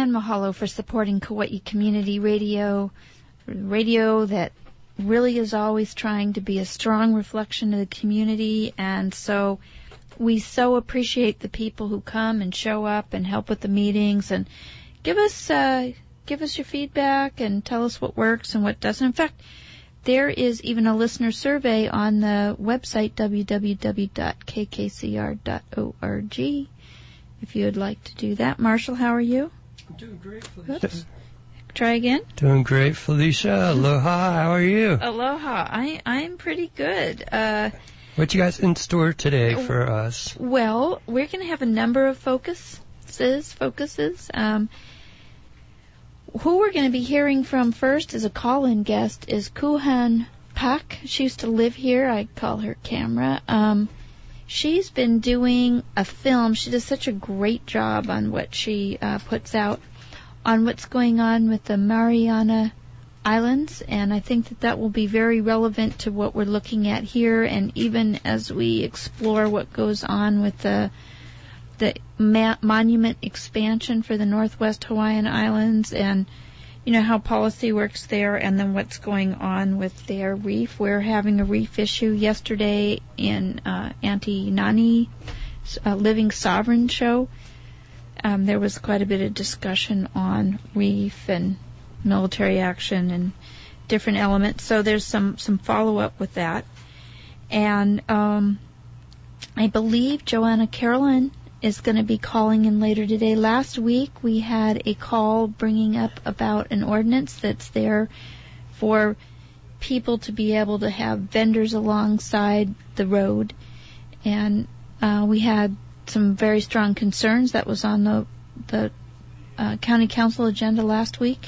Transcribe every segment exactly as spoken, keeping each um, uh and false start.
and mahalo for supporting Kauai Community Radio, radio that really is always trying to be a strong reflection of the community. And so we so appreciate the people who come and show up and help with the meetings and give us uh, give us your feedback and tell us what works and what doesn't. In fact, there is even a listener survey on the website w w w dot k k c r dot org if you would like to do that. Marshall, how are you? I'm doing great, Felicia. Oops. Try again. Doing great, Felicia. Aloha, how are you? Aloha. I, I'm pretty good. Uh, what you guys in store today for us? Well, we're going to have a number of focuses. focuses. Um, who we're going to be hearing from first as a call-in guest is Kuhan Pak. She used to live here. I call her Camera. Um, she's been doing a film. She does such a great job on what she uh, puts out on what's going on with the Mariana Islands, and I think that that will be very relevant to what we're looking at here, and even as we explore what goes on with the the ma- monument expansion for the Northwest Hawaiian Islands, and you know how policy works there, and then what's going on with their reef. We're having a reef issue yesterday in uh, Auntie Nani uh, Living Sovereign show. Um, there was quite a bit of discussion on reef and military action and different elements. So there's some, some follow-up with that. And um, I believe Joanna Carolyn is going to be calling in later today. Last week we had a call bringing up about an ordinance that's there for people to be able to have vendors alongside the road. And uh, we had some very strong concerns. That was on the the uh, county council agenda last week.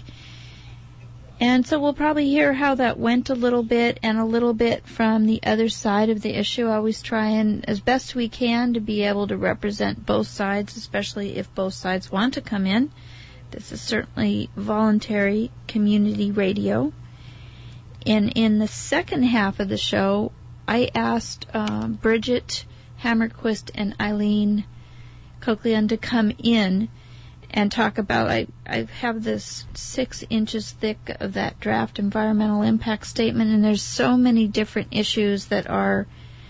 And so we'll probably hear how that went a little bit and a little bit from the other side of the issue. I always try and, as best we can, to be able to represent both sides, especially if both sides want to come in. This is certainly voluntary community radio. And in the second half of the show, I asked uh, Bridget Hammerquist and Eileen Cochleon to come in and talk about, I, I have this six inches thick of that draft environmental impact statement, and there's so many different issues that are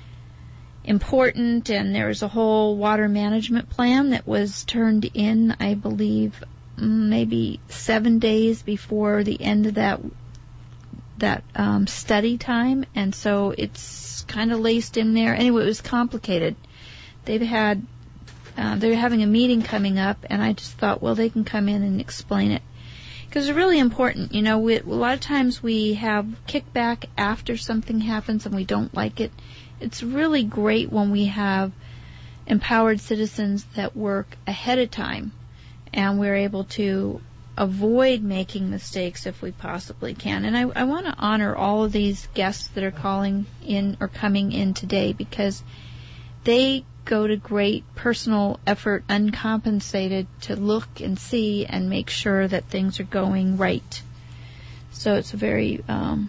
important, and there's a whole water management plan that was turned in, I believe, maybe seven days before the end of that that um, study time, and so it's kind of laced in there. Anyway, it was complicated. They've had, uh, they're having a meeting coming up, and I just thought, well, they can come in and explain it. Because it's really important, you know, we, a lot of times we have kickback after something happens and we don't like it. It's really great when we have empowered citizens that work ahead of time, and we're able to avoid making mistakes if we possibly can. And I, I want to honor all of these guests that are calling in or coming in today, because they go to great personal effort, uncompensated, to look and see and make sure that things are going right. So it's a very um,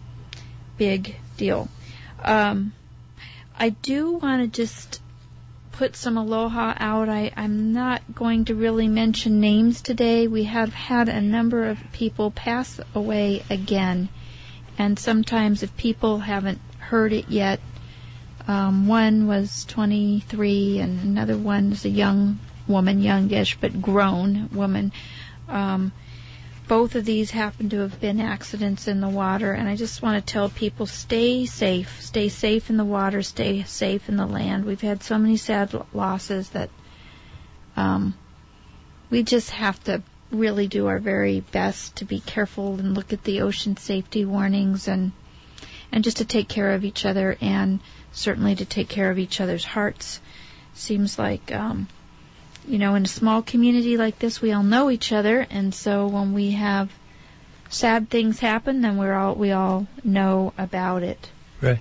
big deal. Um, I do want to just put some aloha out. I, I'm not going to really mention names today. We have had a number of people pass away again, and sometimes if people haven't heard it yet, um, one was twenty-three and another one is a young woman, youngish but grown woman. Um, both of these happen to have been accidents in the water, and I just want to tell people, stay safe. Stay safe in the water, stay safe in the land. We've had so many sad losses that um, we just have to really do our very best to be careful and look at the ocean safety warnings, and and just to take care of each other, and certainly to take care of each other's hearts. Seems like um, you know, in a small community like this, we all know each other, and so when we have sad things happen, then we're all we all know about it. Right.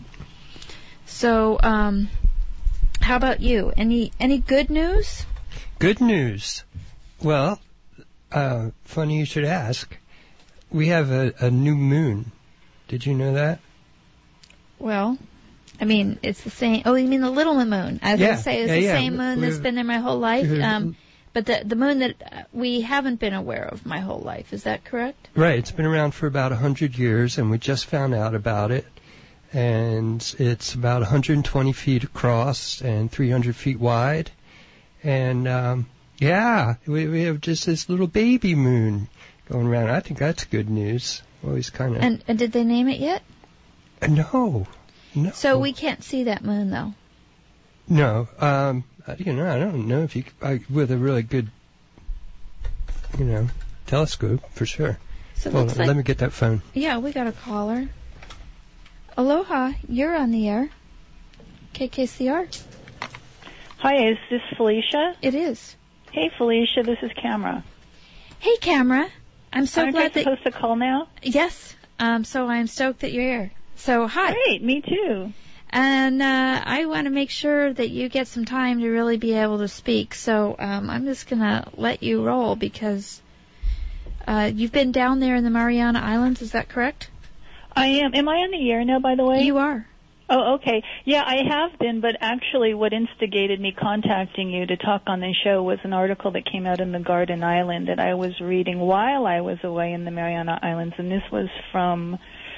So, um, how about you? Any any good news? Good news. Well, uh, funny you should ask. We have a, a new moon. Did you know that? Well, I mean, it's the same. Oh, you mean the little moon? I was yeah, going to say it's yeah, the yeah. same moon we, that's been there my whole life. Um, But the the moon that we haven't been aware of my whole life, is that correct? Right. It's been around for about one hundred years, and we just found out about it. And it's about one hundred twenty feet across and three hundred feet wide. And, um, yeah, we, we have just this little baby moon going around. I think that's good news. Always kind of... And, and did they name it yet? No. No. So we can't see that moon, though? No. Um, you know, I don't know if you... I, with a really good, you know, telescope, for sure. So Hold on, like, let me get that phone. Yeah, we got a caller. Aloha, you're on the air. K K C R. Hi, is this Felicia? It is. Hey, Felicia, this is Camera. Hey, Camera. I'm so Aren't glad I that... supposed to call now? Yes. Um, so I'm stoked that you're here. So, hi. Great, me too. And uh, I want to make sure that you get some time to really be able to speak. So um, I'm just going to let you roll because uh, you've been down there in the Mariana Islands. Is that correct? I am. Am I on the air now, by the way? You are. Oh, okay. Yeah, I have been, but actually what instigated me contacting you to talk on the show was an article that came out in the Garden Island that I was reading while I was away in the Mariana Islands, and this was from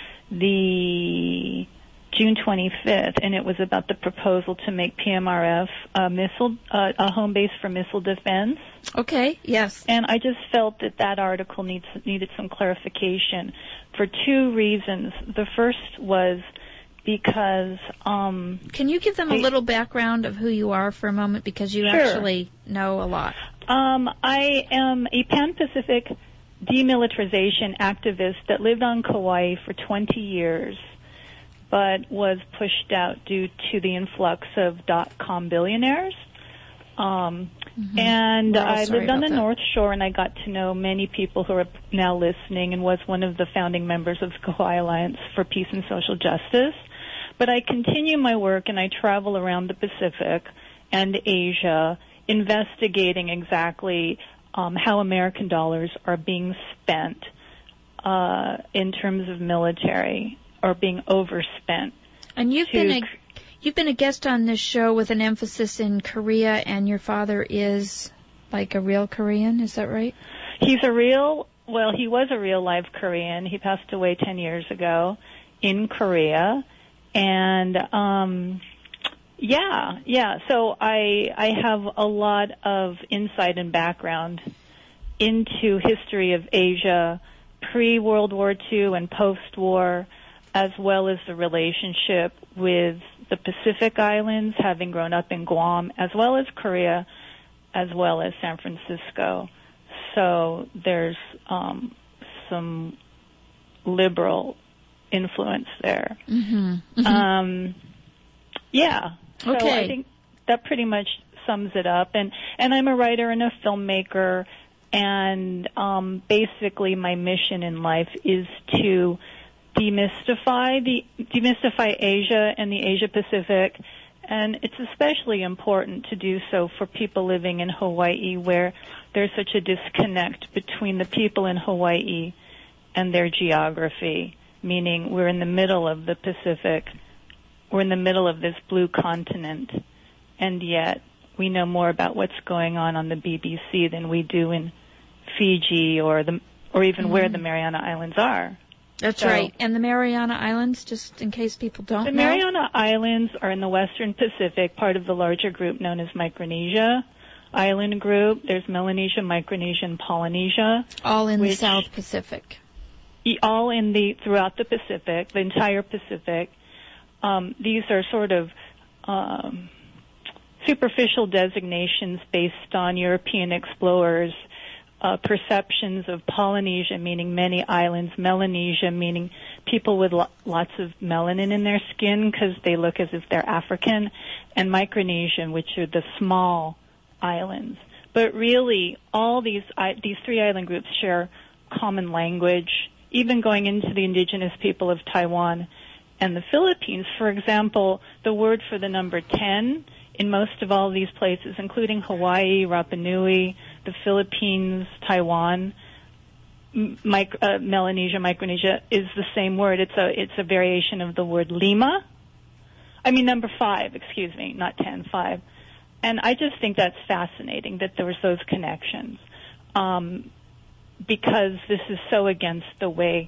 the June twenty-fifth, and it was about the proposal to make P M R F a missile, uh, a home base for missile defense. Okay, yes. And I just felt that that article needs needed some clarification for two reasons. The first was because... Um, Can you give them a little background of who you are for a moment, because you sure. actually know a lot? Um, I am a Pan-Pacific demilitarization activist that lived on Kauai for twenty years, but was pushed out due to the influx of dot-com billionaires. Um, mm-hmm. And I lived on the that. North Shore, and I got to know many people who are now listening, and was one of the founding members of the Kauai Alliance for Peace and Social Justice. But I continue my work, and I travel around the Pacific and Asia, investigating exactly um, how American dollars are being spent uh, in terms of military, or being overspent. And you've been a you've been a guest on this show with an emphasis in Korea, and your father is like a real Korean, is that right? He's a real, well, he was a real live Korean. He passed away ten years ago in Korea. And, um, yeah, yeah, so I, I have a lot of insight and background into history of Asia pre-World War Two and post-war, as well as the relationship with the Pacific Islands, having grown up in Guam, as well as Korea, as well as San Francisco. So there's um, some liberal influence there. Mm-hmm. Mm-hmm. Um, yeah. So okay. I think that pretty much sums it up. And, and I'm a writer and a filmmaker, and um, basically my mission in life is to demystify the demystify Asia and the Asia Pacific, and it's especially important to do so for people living in Hawaii, where there's such a disconnect between the people in Hawaii and their geography, meaning we're in the middle of the Pacific, we're in the middle of this blue continent, and yet we know more about what's going on on the B B C than we do in Fiji or the or even mm-hmm. where the Mariana Islands are. That's so, right. And the Mariana Islands, just in case people don't the know? The Mariana Islands are in the Western Pacific, part of the larger group known as Micronesia Island Group. There's Melanesia, Micronesia, and Polynesia. All in which, the South Pacific. All in the, throughout the Pacific, the entire Pacific. Um, these are sort of um, superficial designations based on European explorers' Uh, perceptions of Polynesia, meaning many islands, Melanesia, meaning people with lo- lots of melanin in their skin because they look as if they're African, and Micronesia, which are the small islands. But really, all these I- these three island groups share common language, even going into the indigenous people of Taiwan and the Philippines. For example, the word for the number ten in most of all these places, including Hawaii, Rapa Nui, the Philippines, Taiwan, mic- uh, Melanesia, Micronesia, is the same word. It's a it's a variation of the word lima. I mean number five, excuse me, not ten, five. and I just think that's fascinating that there was those connections, um, because this is so against the way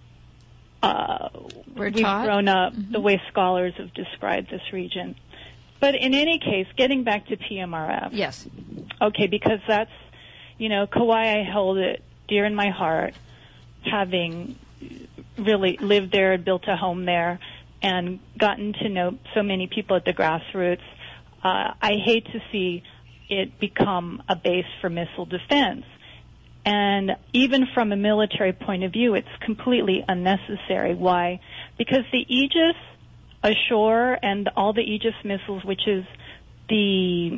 uh, We're we've taught. grown up, Mm-hmm. the way scholars have described this region. But in any case, getting back to P M R F. Yes. Okay, because that's, you know, Kauai, I hold it dear in my heart, having really lived there and built a home there and gotten to know so many people at the grassroots. Uh, I hate to see it become a base for missile defense. And even from a military point of view, it's completely unnecessary. Why? Because the Aegis ashore and all the Aegis missiles, which is the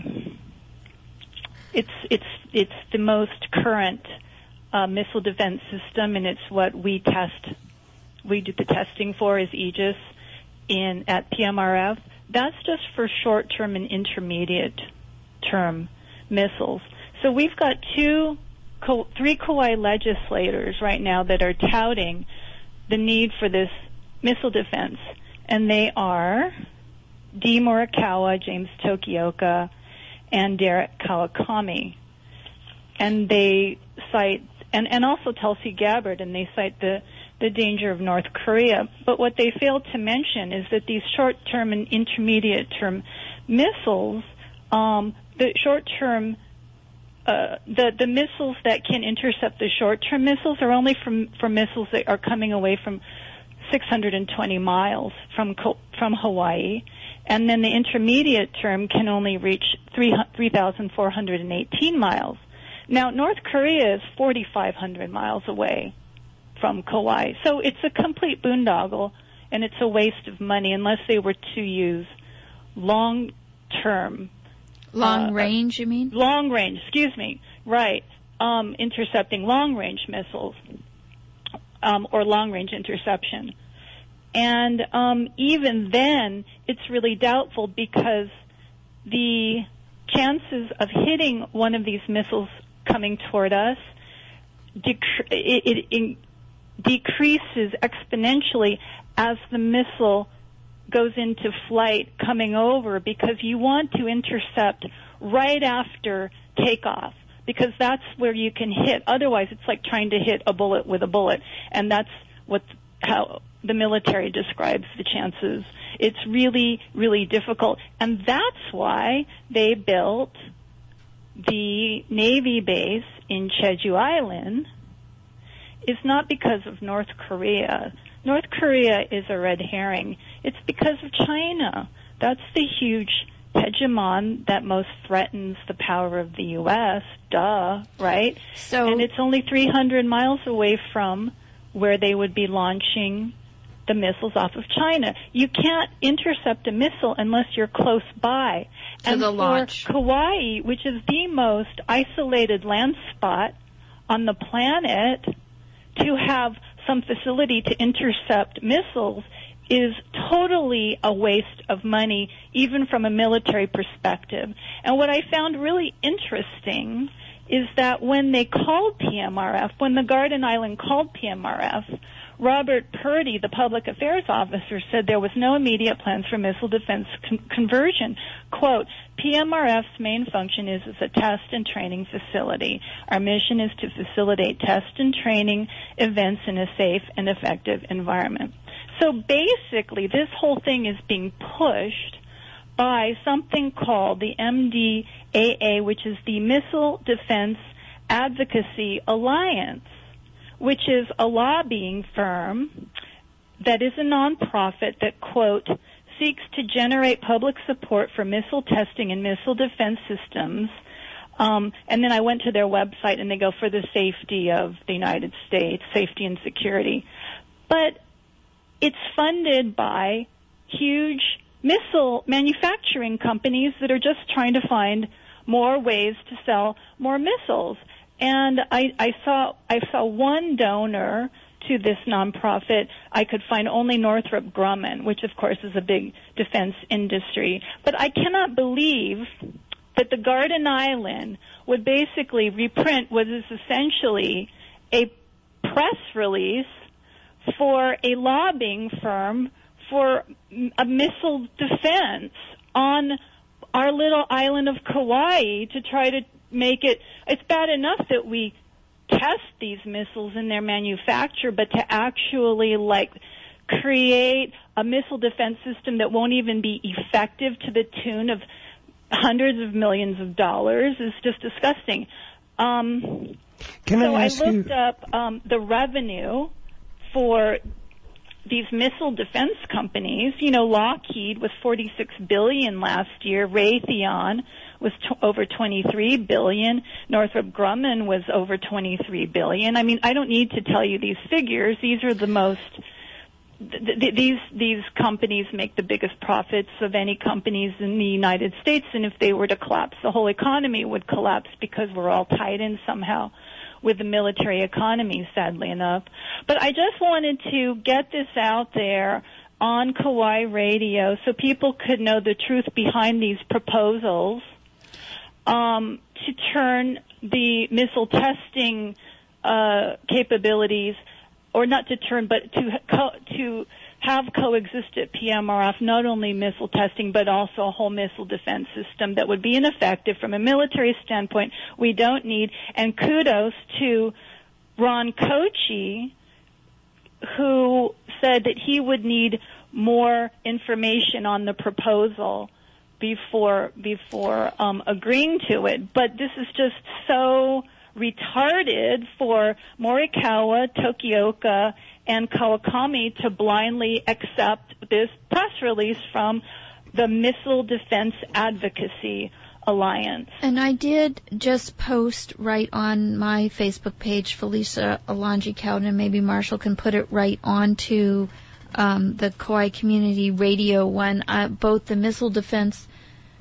it's it's it's the most current uh, missile defense system, and it's what we test. We do the testing for is Aegis in at P M R F. That's just for short-term and intermediate-term missiles. So we've got two. Three Kauai legislators right now that are touting the need for this missile defense, and they are Dee Morikawa, James Tokioka, and Derek Kawakami. And they cite, and, and also Tulsi Gabbard, and they cite the, the danger of North Korea. But what they fail to mention is that these short-term and intermediate-term missiles, um, the short-term Uh, the, the missiles that can intercept the short-term missiles are only from, from missiles that are coming away from six hundred twenty miles from from Hawaii, and then the intermediate term can only reach three thousand four hundred eighteen miles. Now, North Korea is forty-five hundred miles away from Kauai, so it's a complete boondoggle, and it's a waste of money unless they were to use long-term Long uh, range, you mean? Long range, excuse me. Right. Um, intercepting long range missiles um, or long range interception. And um, even then, it's really doubtful because the chances of hitting one of these missiles coming toward us dec- it, it, it decreases exponentially as the missile goes into flight coming over, because you want to intercept right after takeoff, because that's where you can hit. Otherwise, it's like trying to hit a bullet with a bullet, and that's what how the military describes the chances. It's really, really difficult, and that's why they built the Navy base in Jeju Island. It's not because of North Korea. North Korea is a red herring. It's because of China. That's the huge hegemon that most threatens the power of the U S Duh, right? So, and it's only three hundred miles away from where they would be launching the missiles off of China. You can't intercept a missile unless you're close by. To and the for launch. Kauai, which is the most isolated land spot on the planet, to have some facility to intercept missiles is totally a waste of money, even from a military perspective. And what I found really interesting is that when they called P M R F, when the Garden Island called P M R F, Robert Purdy, the public affairs officer, said there was no immediate plans for missile defense con- conversion. Quote, P M R F's main function is as a test and training facility. Our mission is to facilitate test and training events in a safe and effective environment. So basically, this whole thing is being pushed by something called the M D A A, which is the Missile Defense Advocacy Alliance, which is a lobbying firm that is a nonprofit that, quote, seeks to generate public support for missile testing and missile defense systems. Um, and then I went to their website, and they go for the safety of the United States, safety and security. But it's funded by huge missile manufacturing companies that are just trying to find more ways to sell more missiles. And I, I saw I saw one donor to this nonprofit. I could find only Northrop Grumman, which of course is a big defense industry. But I cannot believe that the Garden Island would basically reprint what is essentially a press release for a lobbying firm for a missile defense on our little island of Kauai to try to make it. It's bad enough that we test these missiles in their manufacture, but to actually like create a missile defense system that won't even be effective to the tune of hundreds of millions of dollars is just disgusting. Um, Can so I I ask looked you? up um, the revenue for these missile defense companies. You know, Lockheed was forty-six billion dollars last year. Raytheon was t- over twenty-three billion dollars. Northrop Grumman was over twenty-three billion dollars. I mean, I don't need to tell you these figures. These are the most th- th- these these companies make the biggest profits of any companies in the United States, and if they were to collapse, the whole economy would collapse because we're all tied in somehow with the military economy, sadly enough. But I just wanted to get this out there on Kauai Radio so people could know the truth behind these proposals um, to turn the missile testing uh, capabilities, or not to turn, but to co- to have coexist at P M R F, not only missile testing, but also a whole missile defense system that would be ineffective from a military standpoint. We don't need, and kudos to Ron Kochi, who said that he would need more information on the proposal before before um, agreeing to it. But this is just so retarded for Morikawa, Tokioka, and Kawakami to blindly accept this press release from the Missile Defense Advocacy Alliance. And I did just post right on my Facebook page, Felicia Alonji Cowden, and maybe Marshall can put it right onto um, the Kauai Community Radio one, uh, both the Missile Defense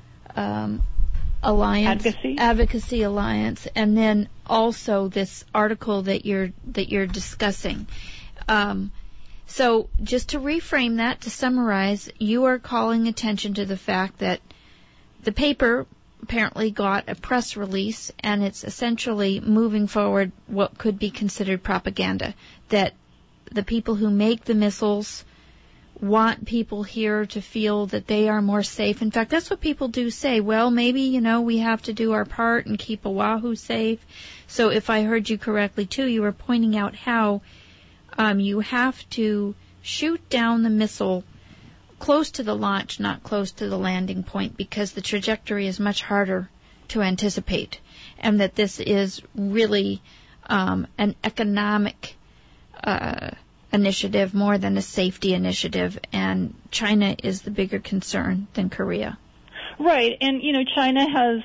um, Alliance, Advocacy. Advocacy Alliance, and then also this article that you're that you're discussing. Um, so just to reframe that, to summarize, you are calling attention to the fact that the paper apparently got a press release, and it's essentially moving forward what could be considered propaganda, that the people who make the missiles want people here to feel that they are more safe. In fact, that's what people do say. Well, maybe, you know, we have to do our part and keep Oahu safe. So if I heard you correctly, too, you were pointing out how um, you have to shoot down the missile close to the launch, not close to the landing point, because the trajectory is much harder to anticipate, and that this is really um, an economic uh, initiative more than a safety initiative, and China is the bigger concern than Korea. Right, and you know, China has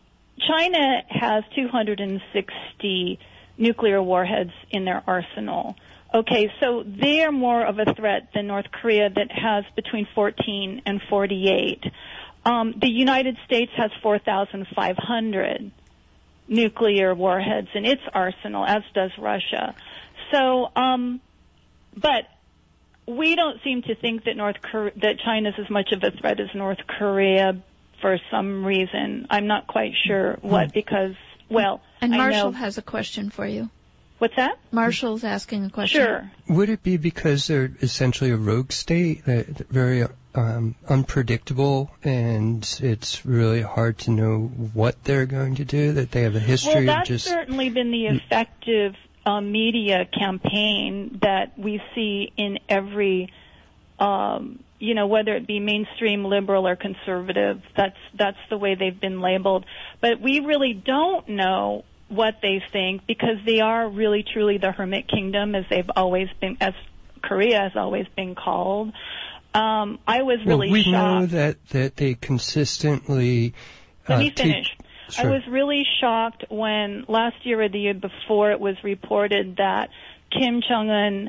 China has two hundred sixty nuclear warheads in their arsenal. Okay, so they are more of a threat than North Korea, that has between fourteen and forty-eight. Um, the United States has four thousand five hundred nuclear warheads in its arsenal, as does Russia. So, um, but we don't seem to think that North Korea, that China's as much of a threat as North Korea for some reason. I'm not quite sure what, because, well, and Marshall I know. has a question for you. What's that? Marshall's asking a question. Sure. Would it be because they're essentially a rogue state, uh, very um, unpredictable, and it's really hard to know what they're going to do, that they have a history well, of that's just... certainly been the effective uh, media campaign that we see in every, um, you know, whether it be mainstream liberal or conservative. That's that's the way they've been labeled. But we really don't know what they think, because they are really truly the hermit kingdom, as they've always been, as Korea has always been called. Um, I was really well, we shocked. know that, that they consistently... Let uh, me finish. Te- sure. I was really shocked when last year or the year before it was reported that Kim Jong-un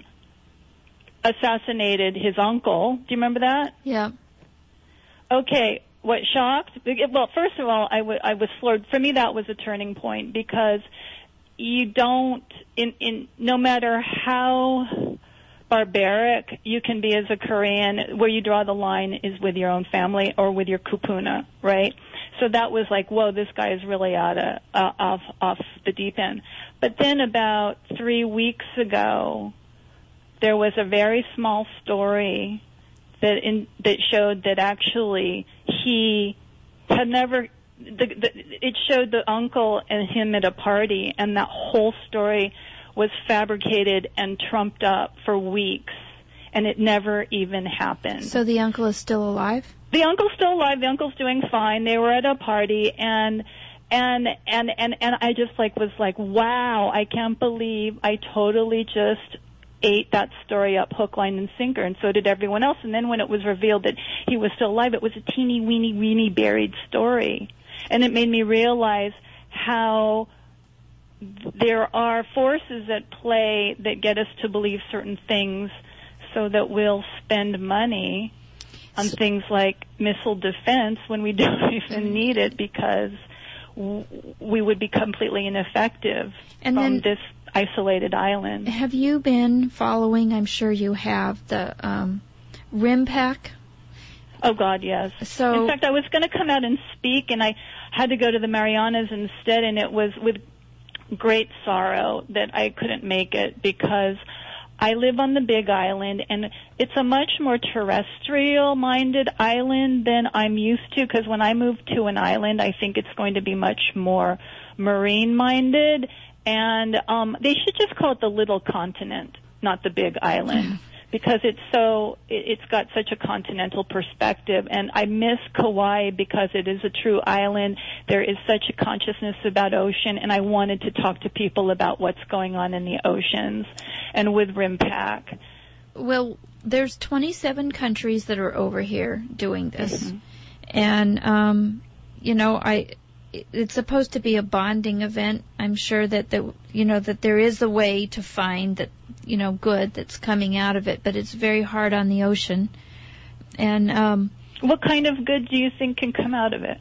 assassinated his uncle. Do you remember that? Yeah. Okay. What shocked? Well, first of all, I, w- I was floored. For me, that was a turning point, because you don't, in, in no matter how barbaric you can be as a Korean, where you draw the line is with your own family or with your kupuna, right? So that was like, whoa, this guy is really out of, uh, off, off the deep end. But then about three weeks ago, there was a very small story that in, that showed that actually he had never. The, the, it showed the uncle and him at a party, and that whole story was fabricated and trumped up for weeks, and it never even happened. So the uncle is still alive? The uncle's still alive. The uncle's doing fine. They were at a party, and and and and and I just like was like, wow, I can't believe I totally just ate that story up hook, line, and sinker, and so did everyone else. And then when it was revealed that he was still alive, it was a teeny weeny weeny buried story. And it made me realize how there are forces at play that get us to believe certain things so that we'll spend money on so, things like missile defense when we don't even need it because w- we would be completely ineffective and from then, this isolated island. Have you been following, I'm sure you have, the um, RIMPAC? Oh, God, yes. So, in fact, I was going to come out and speak, and I had to go to the Marianas instead, and it was with great sorrow that I couldn't make it because I live on the Big Island, and it's a much more terrestrial-minded island than I'm used to, because when I move to an island, I think it's going to be much more marine-minded, and um, they should just call it the Little Continent, not the Big Island. Because it's so, it's got such a continental perspective, and I miss Kauai because it is a true island. There is such a consciousness about ocean, and I wanted to talk to people about what's going on in the oceans, and with RIMPAC. Well, there's twenty-seven countries that are over here doing this, mm-hmm. and um, you know, I. It's supposed to be a bonding event. I'm sure that the, you know, that there is a way to find that, you know, good that's coming out of it, but it's very hard on the ocean. And um, what kind of good do you think can come out of it?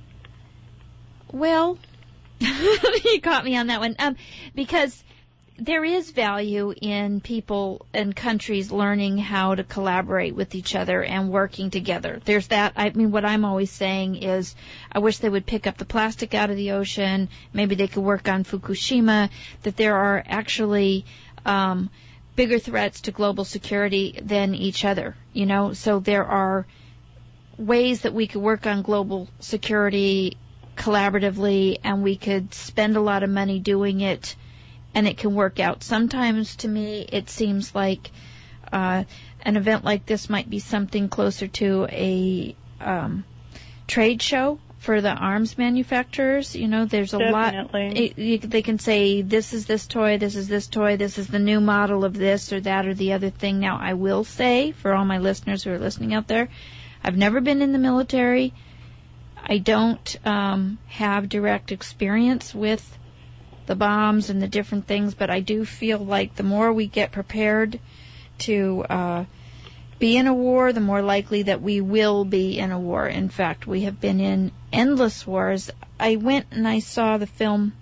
Well, you caught me on that one. Um, because there is value in people and countries learning how to collaborate with each other and working together. There's that. I mean, what I'm always saying is I wish they would pick up the plastic out of the ocean. Maybe they could work on Fukushima, that there are actually um, bigger threats to global security than each other, you know. So there are ways that we could work on global security collaboratively, and we could spend a lot of money doing it, and it can work out. Sometimes, to me, it seems like uh, an event like this might be something closer to a um, trade show for the arms manufacturers. You know, there's a Definitely. lot. It, you, they can say, this is this toy, this is this toy, this is the new model of this or that or the other thing. Now, I will say, for all my listeners who are listening out there, I've never been in the military. I don't um, have direct experience with the bombs and the different things, but I do feel like the more we get prepared to uh, be in a war, the more likely that we will be in a war. In fact, we have been in endless wars. I went and I saw the film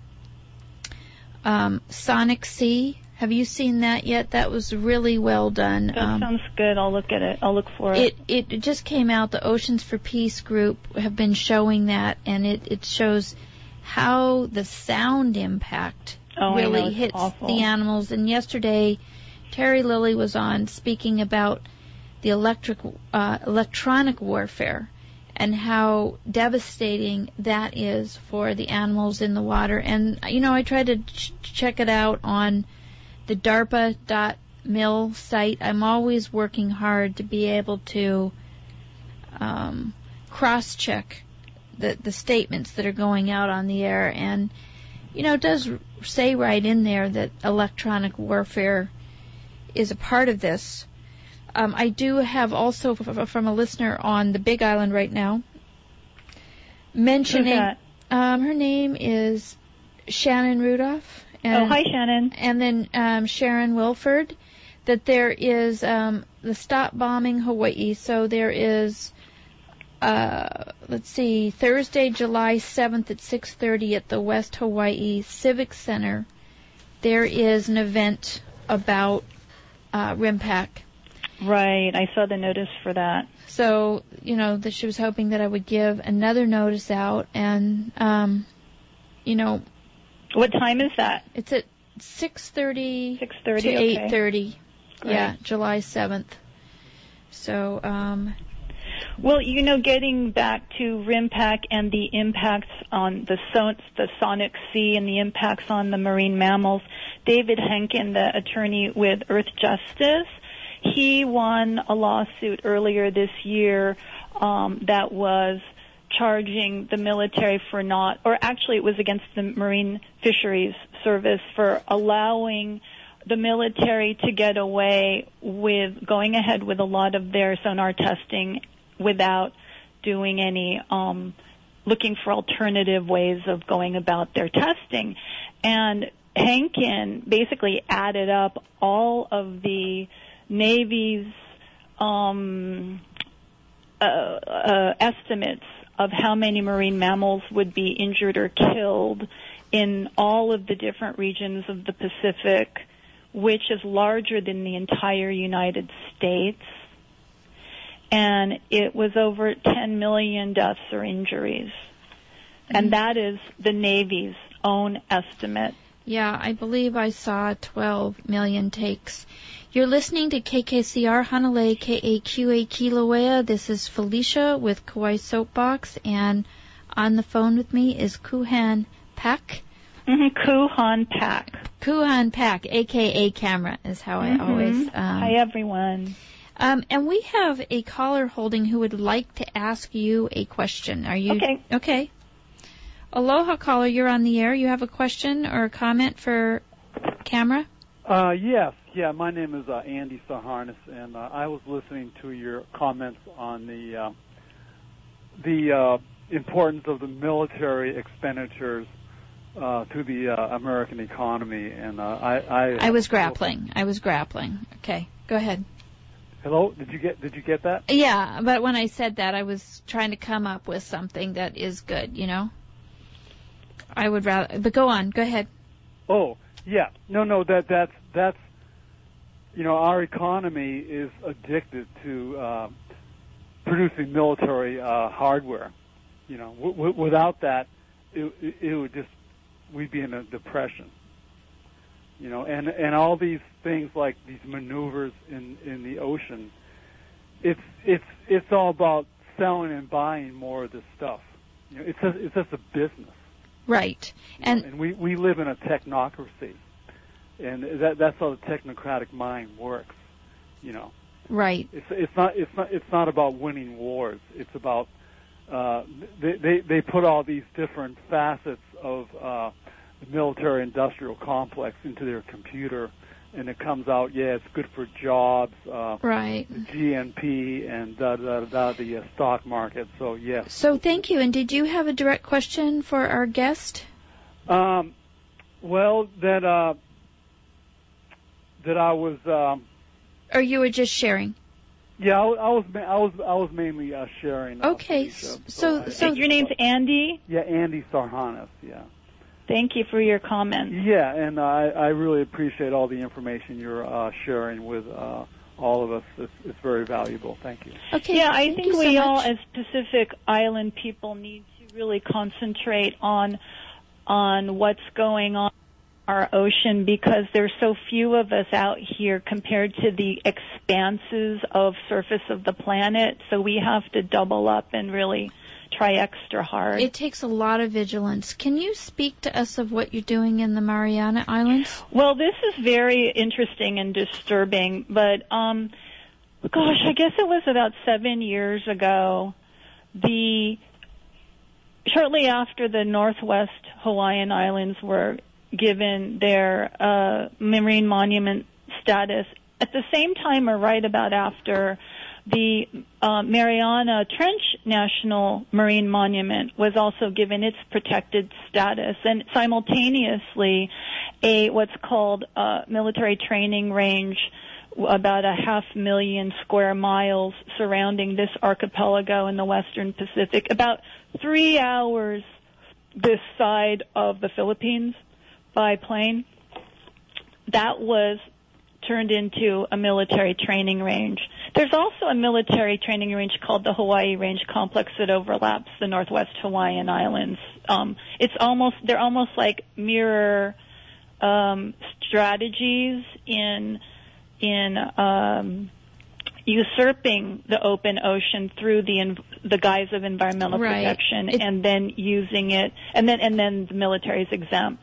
um, Sonic Sea. Have you seen that yet? That was really well done. That um, sounds good. I'll look at it. I'll look for it. It, it just came out. The Oceans for Peace group have been showing that, and it, it shows how the sound impact oh, really I know, hits awful. the animals. And yesterday, Terry Lilly was on speaking about the electric, uh, electronic warfare and how devastating that is for the animals in the water. And, you know, I tried to ch- check it out on the DARPA dot mil site. I'm always working hard to be able to um, cross-check the, the statements that are going out on the air. And, you know, it does say right in there that electronic warfare is a part of this. Um, I do have also f- f- from a listener on the Big Island right now mentioning, Who's that? Um, her name is Shannon Rudolph. And, oh, hi, Shannon. And then um, Sharon Wilford, that there is um, the Stop Bombing Hawaii. So there is, uh, let's see, Thursday, July seventh at six thirty at the West Hawaii Civic Center. There is an event about uh, RIMPAC. Right, I saw the notice for that. So, you know, that she was hoping that I would give another notice out, and, um, you know. What time is that? It's at six thirty six thirty, to okay. eight thirty. Great. Yeah, July seventh. So, um. Well, you know, getting back to RIMPAC and the impacts on the, so- the sonic sea and the impacts on the marine mammals, David Henkin, the attorney with Earth Justice, he won a lawsuit earlier this year um, that was charging the military for not, or actually it was against the Marine Fisheries Service for allowing the military to get away with going ahead with a lot of their sonar testing without doing any, um, looking for alternative ways of going about their testing. And Henkin basically added up all of the Navy's um, uh, uh, estimates of how many marine mammals would be injured or killed in all of the different regions of the Pacific, which is larger than the entire United States. And it was over ten million deaths or injuries. Mm-hmm. And that is the Navy's own estimate. Yeah, I believe I saw twelve million takes. You're listening to K K C R Hanalei, K A Q A Kilauea. This is Felicia with Kauai Soapbox, and on the phone with me is Kuhan Pak. Mm-hmm, Kuhan Pak. Kuhan Pak, a k a. Camera, is how mm-hmm. I always... Um, Hi, everyone. Um, and we have a caller holding who would like to ask you a question. Are you... Okay. Okay. Aloha, caller. You're on the air. You have a question or a comment for Camera? Uh, yes. Yeah, my name is uh, Andy Saharnis, and uh, I was listening to your comments on the uh, the uh, importance of the military expenditures uh, to the uh, American economy. And uh, I, I I was grappling. I was grappling. Okay, go ahead. Hello, did you get did you get that? Yeah, but when I said that, I was trying to come up with something that is good. You know, I would rather. But go on. Go ahead. Oh, yeah. No, no. That that's that's. You know, our economy is addicted to uh, producing military uh, hardware. You know, w- w- without that, it, it, it would just, we'd be in a depression. You know, and, and all these things like these maneuvers in, in the ocean, it's it's it's all about selling and buying more of this stuff. You know, it's just, it's just a business. Right. And, know, and we, we live in a technocracy. And that, that's how the technocratic mind works, you know. Right. It's it's not it's not it's not about winning wars. It's about uh, they, they they put all these different facets of uh, the military-industrial complex into their computer, and it comes out. Yeah, it's good for jobs. Uh, right. The G N P and da da da the uh, stock market. So yes. So thank you. And did you have a direct question for our guest? Um, well, that. Uh, That I was, um, or you were just sharing. Yeah, I, I was, I was, I was mainly uh, sharing. Uh, okay, Felicia, so, so, I, so your name's Andy. Yeah, Andy Sarhanis. Yeah. Thank you for your comments. Yeah, and uh, I, I really appreciate all the information you're uh, sharing with uh, all of us. It's, it's very valuable. Thank you. Okay. Yeah, I think we so all, as Pacific Island people, need to really concentrate on on what's going on. Our ocean, because there's so few of us out here compared to the expanses of surface of the planet, so we have to double up and really try extra hard. It takes a lot of vigilance. Can you speak to us of what you're doing in the Mariana Islands? Well, this is very interesting and disturbing, but um gosh, I guess it was about seven years ago, the shortly after the Northwest Hawaiian Islands were given their uh, marine monument status. At the same time, or right about after, the uh, Mariana Trench National Marine Monument was also given its protected status, and simultaneously a what's called a military training range, about a half million square miles surrounding this archipelago in the Western Pacific, about three hours this side of the Philippines by plane. That was turned into a military training range. There's also a military training range called the Hawaii Range Complex that overlaps the Northwest Hawaiian Islands. Um, it's almost they're almost like mirror um, strategies in in um, usurping the open ocean through the the guise of environmental right. protection, it, and then using it, and then and then the military is exempt.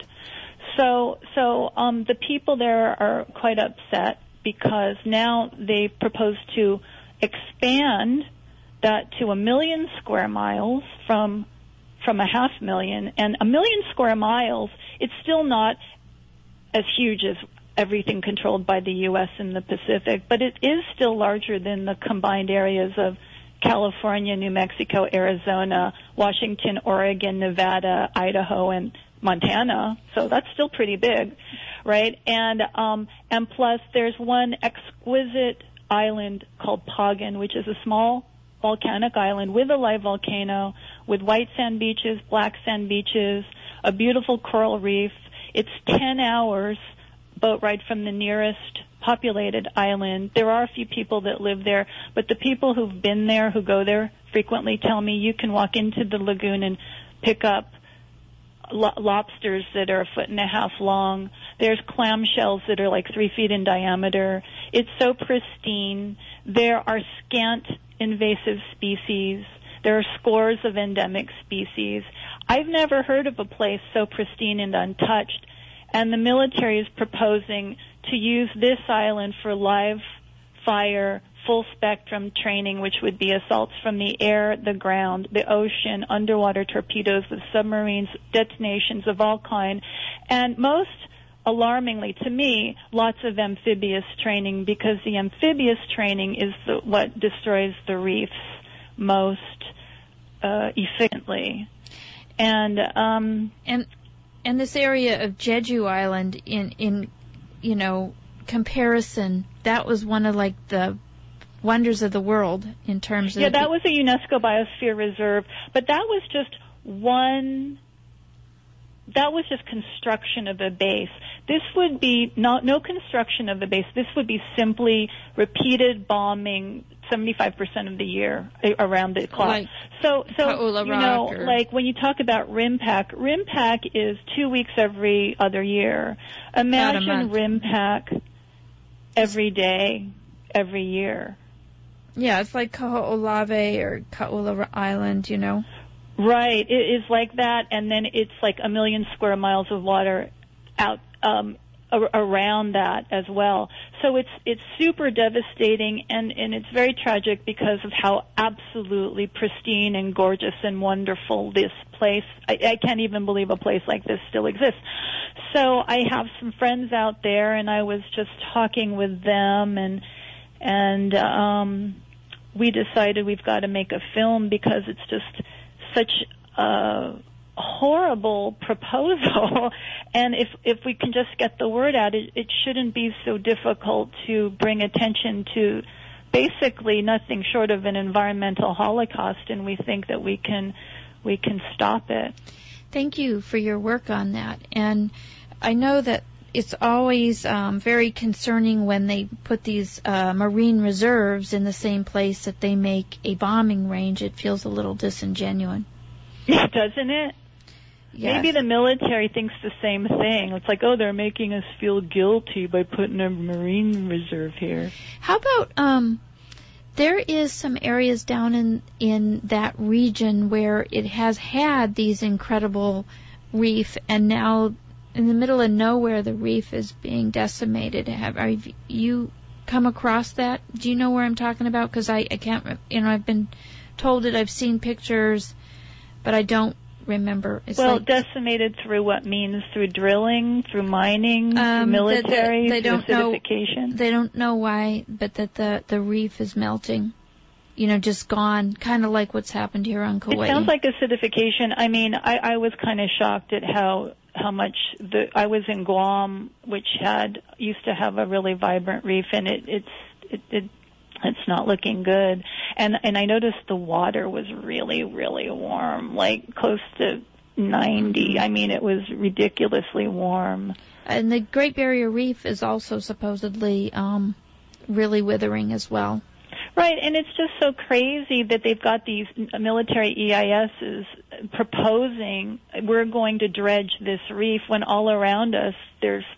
So so um, the people there are quite upset because now they propose to expand that to a million square miles from from a half million, and a million square miles. It's still not as huge as everything controlled by the U S in the Pacific, but it is still larger than the combined areas of California, New Mexico, Arizona, Washington, Oregon, Nevada, Idaho, and Montana. So that's still pretty big, right? And um, and plus, there's one exquisite island called Pagan, which is a small volcanic island with a live volcano, with white sand beaches, black sand beaches, a beautiful coral reef. It's ten hours boat ride from the nearest populated island. There are a few people that live there, but the people who've been there, who go there frequently, tell me you can walk into the lagoon and pick up lo- lobsters that are a foot and a half long. There's clamshells that are like three feet in diameter. It's so pristine. There are scant invasive species. There are scores of endemic species. I've never heard of a place so pristine and untouched. And the military is proposing to use this island for live fire, full spectrum training, which would be assaults from the air, the ground, the ocean, underwater torpedoes with submarines, detonations of all kind, and most alarmingly to me, lots of amphibious training, because the amphibious training is the, what destroys the reefs most uh, efficiently. And um, and And this area of Jeju Island, in, in, you know, comparison, that was one of, like, the wonders of the world in terms of... Yeah, that was a UNESCO Biosphere Reserve, but that was just one... That was just construction of a base. This would be not, no construction of the base. This would be simply repeated bombing seventy-five percent of the year around the clock. Like so, so Ka'ula you know, or... like when you talk about RIMPAC, RIMPAC is two weeks every other year. Imagine RIMPAC every day, every year. Yeah, it's like Kaho'olawe or Ka'ula Island, you know. Right, it is like that, and then it's like a million square miles of water out um, a- around that as well. So it's it's super devastating, and, and it's very tragic because of how absolutely pristine and gorgeous and wonderful this place. I, I can't even believe a place like this still exists. So I have some friends out there, and I was just talking with them, and and um, we decided we've got to make a film because it's just such a horrible proposal, and if if we can just get the word out, it, it shouldn't be so difficult to bring attention to basically nothing short of an environmental holocaust, and we think that we can we can stop it. Thank you for your work on that, and I know that it's always um, very concerning when they put these uh, marine reserves in the same place that they make a bombing range. It feels a little disingenuous. Doesn't it? Yes. Maybe the military thinks the same thing. It's like, oh, they're making us feel guilty by putting a marine reserve here. How about um, there is some areas down in, in that region where it has had these incredible reef, and now in the middle of nowhere, the reef is being decimated. Have, have you come across that? Do you know where I'm talking about? Because I, I can't, you know, I've been told it, I've seen pictures, but I don't remember. It's well, like, decimated through what means? Through drilling, through mining, um, through military, the, the, they through don't know, acidification? They don't know why, but that the, the reef is melting. You know, just gone, kind of like what's happened here on Kauai. It sounds like acidification. I mean, I, I was kind of shocked at how how much the I was in Guam, which had used to have a really vibrant reef, and it it's it, it it's not looking good. And and I noticed the water was really really warm, like close to ninety. I mean, it was ridiculously warm. And the Great Barrier Reef is also supposedly um, really withering as well. Right, and it's just so crazy that they've got these military E I S's proposing we're going to dredge this reef when all around us there's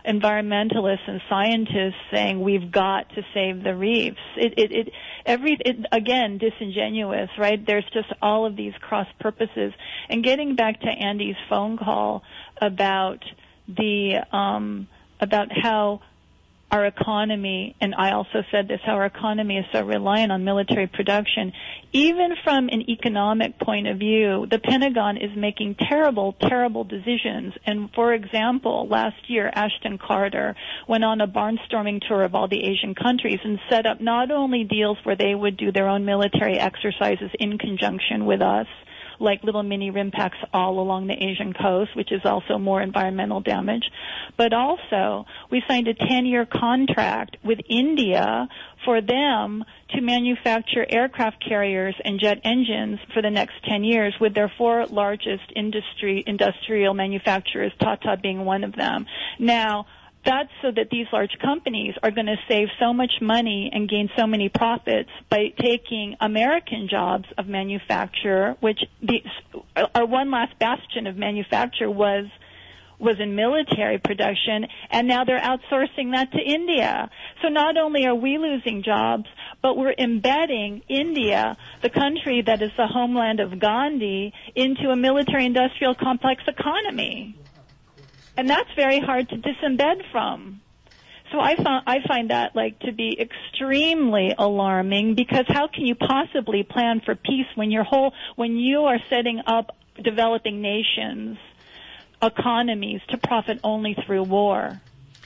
environmentalists and scientists saying we've got to save the reefs. It, it, it every it, again disingenuous, right? There's just all of these cross purposes. And getting back to Andy's phone call about the um, about how our economy, and I also said this, how our economy is so reliant on military production. Even from an economic point of view, the Pentagon is making terrible, terrible decisions. And for example, last year, Ashton Carter went on a barnstorming tour of all the Asian countries and set up not only deals where they would do their own military exercises in conjunction with us, like little mini rim packs all along the Asian coast, which is also more environmental damage. But also, we signed a ten-year contract with India for them to manufacture aircraft carriers and jet engines for the next ten years with their four largest industry industrial manufacturers, Tata being one of them. Now, that's so that these large companies are going to save so much money and gain so many profits by taking American jobs of manufacture, which the, our one last bastion of manufacture was was in military production, and now they're outsourcing that to India. So not only are we losing jobs, but we're embedding India, the country that is the homeland of Gandhi, into a military-industrial complex economy. And that's very hard to disembed from. So I find, I find that like to be extremely alarming, because how can you possibly plan for peace when your whole, when you are setting up developing nations, economies to profit only through war?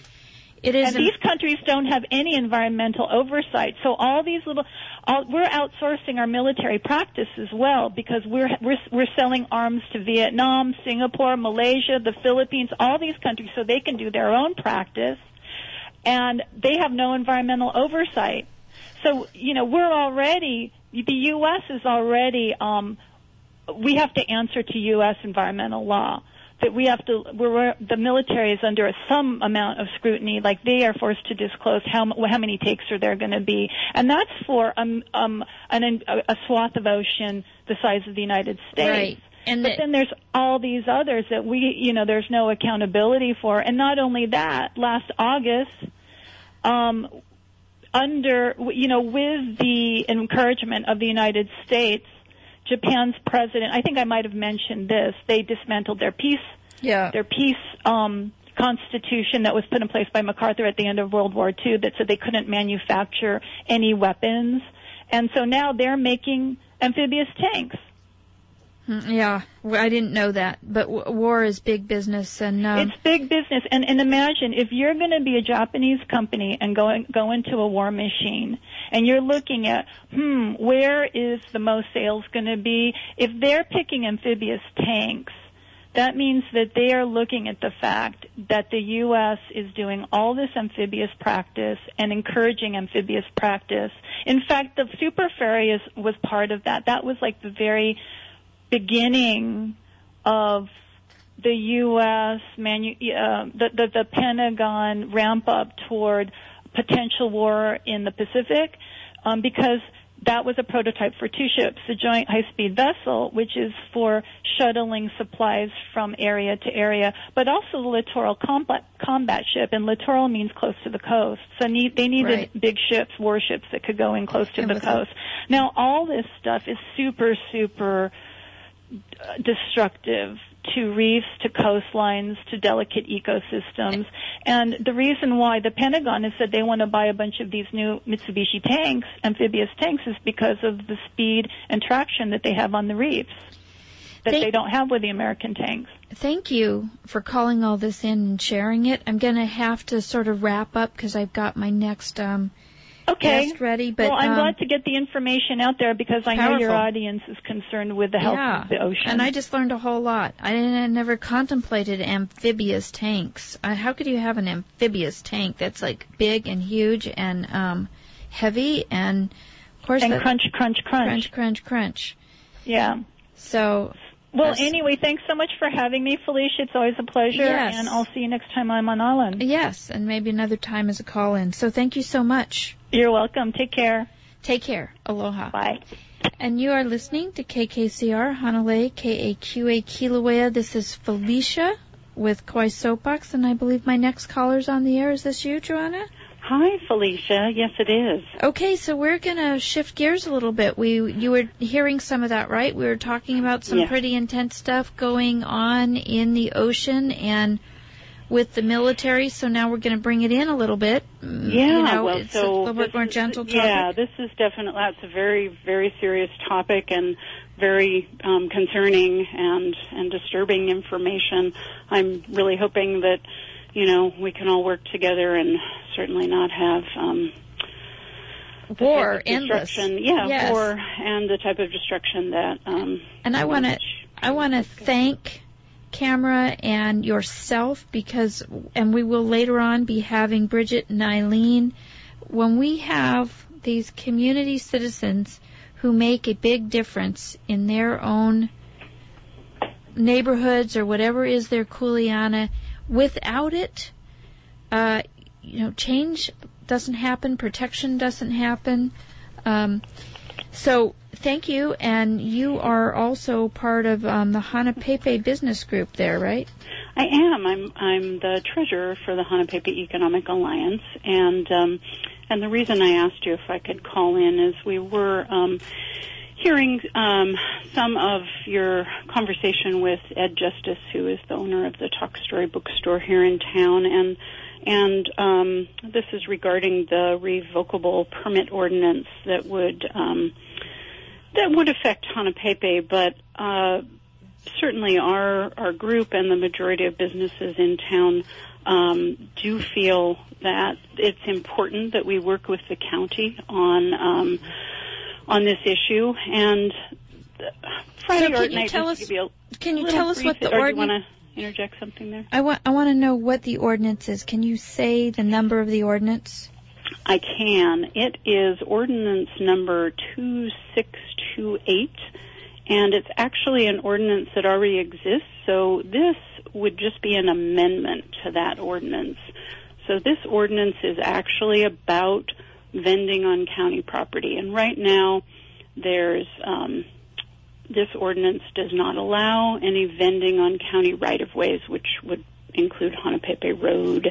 It is, and these countries don't have any environmental oversight. So all these little, all, we're outsourcing our military practice as well, because we're, we're we're selling arms to Vietnam, Singapore, Malaysia, the Philippines, all these countries, so they can do their own practice, and they have no environmental oversight. So you know we're already, the U S is already, um, we have to answer to U S environmental law. That we have to, we're, the military is under some amount of scrutiny, like they are forced to disclose how how many takes are there going to be, and that's for um um an, a swath of ocean the size of the United States. Right. And but the, then there's all these others that we, you know, there's no accountability for, and not only that, last August, um, under, you know, with the encouragement of the United States, Japan's president, I think I might have mentioned this, they dismantled their peace, yeah. their peace um, constitution that was put in place by MacArthur at the end of World War Two that said they couldn't manufacture any weapons. And so now they're making amphibious tanks. Yeah, I didn't know that, but w- war is big business, and um, it's big business. And, and imagine if you're going to be a Japanese company and go go into a war machine, and you're looking at, hmm, where is the most sales going to be? If they're picking amphibious tanks, that means that they are looking at the fact that the U S is doing all this amphibious practice and encouraging amphibious practice. In fact, the Super Ferry is, was part of that. That was like the very beginning of the U S manu- uh, the, the, the Pentagon ramp up toward potential war in the Pacific, um, because that was a prototype for two ships, the Joint High-Speed Vessel, which is for shuttling supplies from area to area, but also the Littoral Combat, combat Ship, and littoral means close to the coast. So need, they needed right. big ships, warships that could go in close to and the coast. It. Now, all this stuff is super, super destructive to reefs, to coastlines, to delicate ecosystems. And the reason why the Pentagon has said they want to buy a bunch of these new Mitsubishi tanks, amphibious tanks, is because of the speed and traction that they have on the reefs that Thank, they don't have with the American tanks. Thank you for calling all this in and sharing it. I'm going to have to sort of wrap up because I've got my next um, okay. guest ready. But, well, I'm um, glad to get the information out there because I powerful. know your audience is concerned with the health yeah. of the ocean. And I just learned a whole lot. I, didn't, I never contemplated amphibious tanks. Uh, how could you have an amphibious tank that's like big and huge and um, heavy and, of course, and the, crunch, crunch, crunch, crunch, crunch, crunch. Yeah. So. Well, anyway, thanks so much for having me, Felicia. It's always a pleasure. Yes. And I'll see you next time I'm on Island. Yes, and maybe another time as a call-in. So thank you so much. You're welcome. Take care. Take care. Aloha. Bye. And you are listening to K K C R, Hanalei, K A Q A Kilauea. This is Felicia with Kauai Soapbox, and I believe my next caller's on the air. Is this you, Joanna? Hi, Felicia. Yes, it is. Okay, so we're going to shift gears a little bit. We You were hearing some of that, right? We were talking about some yes. pretty intense stuff going on in the ocean and with the military, so now we're going to bring it in a little bit. Yeah, you know, well, it's so a little bit more is, gentle topic. Yeah, this is definitely, that's a very, very serious topic and very um, concerning and, and disturbing information. I'm really hoping that, you know, we can all work together and certainly not have um, war, endless. endless. Yeah, yes. war and the type of destruction that. Um, and I want to, I want to thank Camera and yourself, because, and we will later on be having Bridget and Eileen. When we have these community citizens who make a big difference in their own neighborhoods or whatever is their kuleana, without it, uh, you know, change doesn't happen, protection doesn't happen. Um, so thank you, and you are also part of um, the Hanapepe business group there, right? I am. I'm I'm the treasurer for the Hanapepe Economic Alliance, and um, and the reason I asked you if I could call in is we were um, hearing um, some of your conversation with Ed Justice, who is the owner of the Talk Story bookstore here in town, and and um, this is regarding the revocable permit ordinance that would um, that would affect Hanapepe, but uh, certainly our our group and the majority of businesses in town um, do feel that it's important that we work with the county on um, on this issue. And Friday so can Art you Night, tell just us, to give you a can you little tell us brief, what the or ordinance? Do you want to interject something there? I want I want to know what the ordinance is. Can you say the number of the ordinance? I can. It is ordinance number two six two eight, and it's actually an ordinance that already exists, so this would just be an amendment to that ordinance. So this ordinance is actually about vending on county property, and right now there's um, this ordinance does not allow any vending on county right-of-ways, which would include Hanapepe Road,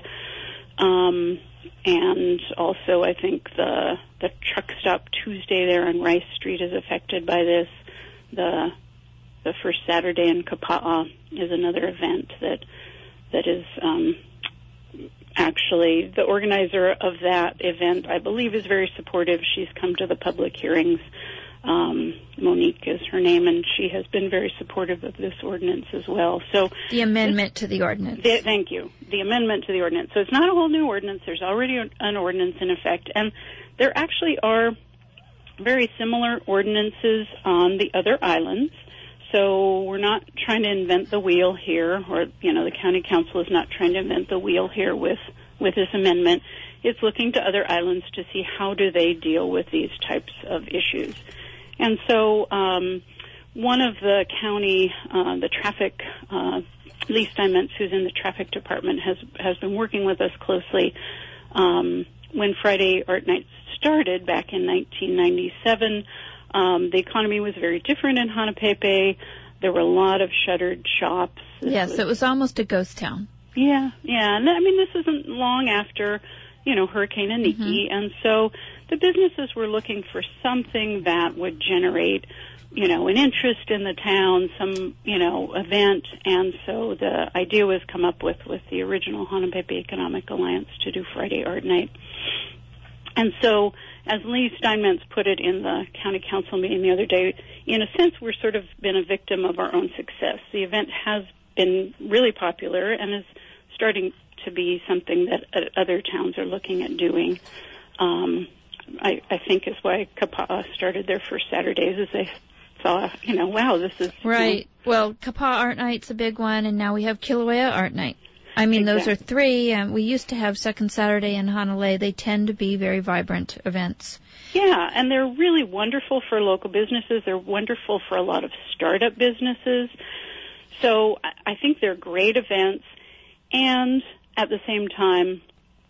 um, and also I think the the truck stop Tuesday there on Rice Street is affected by this. The the first Saturday in Kapa'a is another event that that is um, actually the organizer of that event, I believe, is very supportive. She's come to the public hearings. Um, Monique is her name, and she has been very supportive of this ordinance as well. So the amendment this, to the ordinance. The, thank you. The amendment to the ordinance. So it's not a whole new ordinance. There's already an ordinance in effect, and there actually are very similar ordinances on the other islands. So we're not trying to invent the wheel here, or, you know, the county council is not trying to invent the wheel here with, with this amendment. It's looking to other islands to see how do they deal with these types of issues. And so um, one of the county, uh, the traffic, uh, Lee Steinmetz, who's in the traffic department, has, has been working with us closely. Um, when Friday Art Night started back in nineteen ninety-seven, um, the economy was very different in Hanapepe. There were a lot of shuttered shops. This yes, was, it was almost a ghost town. Yeah, yeah. And I mean, this isn't long after, you know, Hurricane Iniki, mm-hmm. and so the businesses were looking for something that would generate, you know, an interest in the town, some, you know, event, and so the idea was come up with with the original Hanapepe Economic Alliance to do Friday Art Night. And so, as Lee Steinmetz put it in the county council meeting the other day, in a sense, we're sort of been a victim of our own success. The event has been really popular and is starting to be something that other towns are looking at doing. Um, I, I think is why Kapa'a started their first Saturdays, as they saw, you know, wow, this is... Right. You know, well, Kapa'a Art Night's a big one, and now we have Kilauea Art Night. I mean, exactly. Those are three. Um, we used to have Second Saturday in Hanalei. They tend to be very vibrant events. Yeah, and they're really wonderful for local businesses. They're wonderful for a lot of startup businesses. So I think they're great events. And at the same time,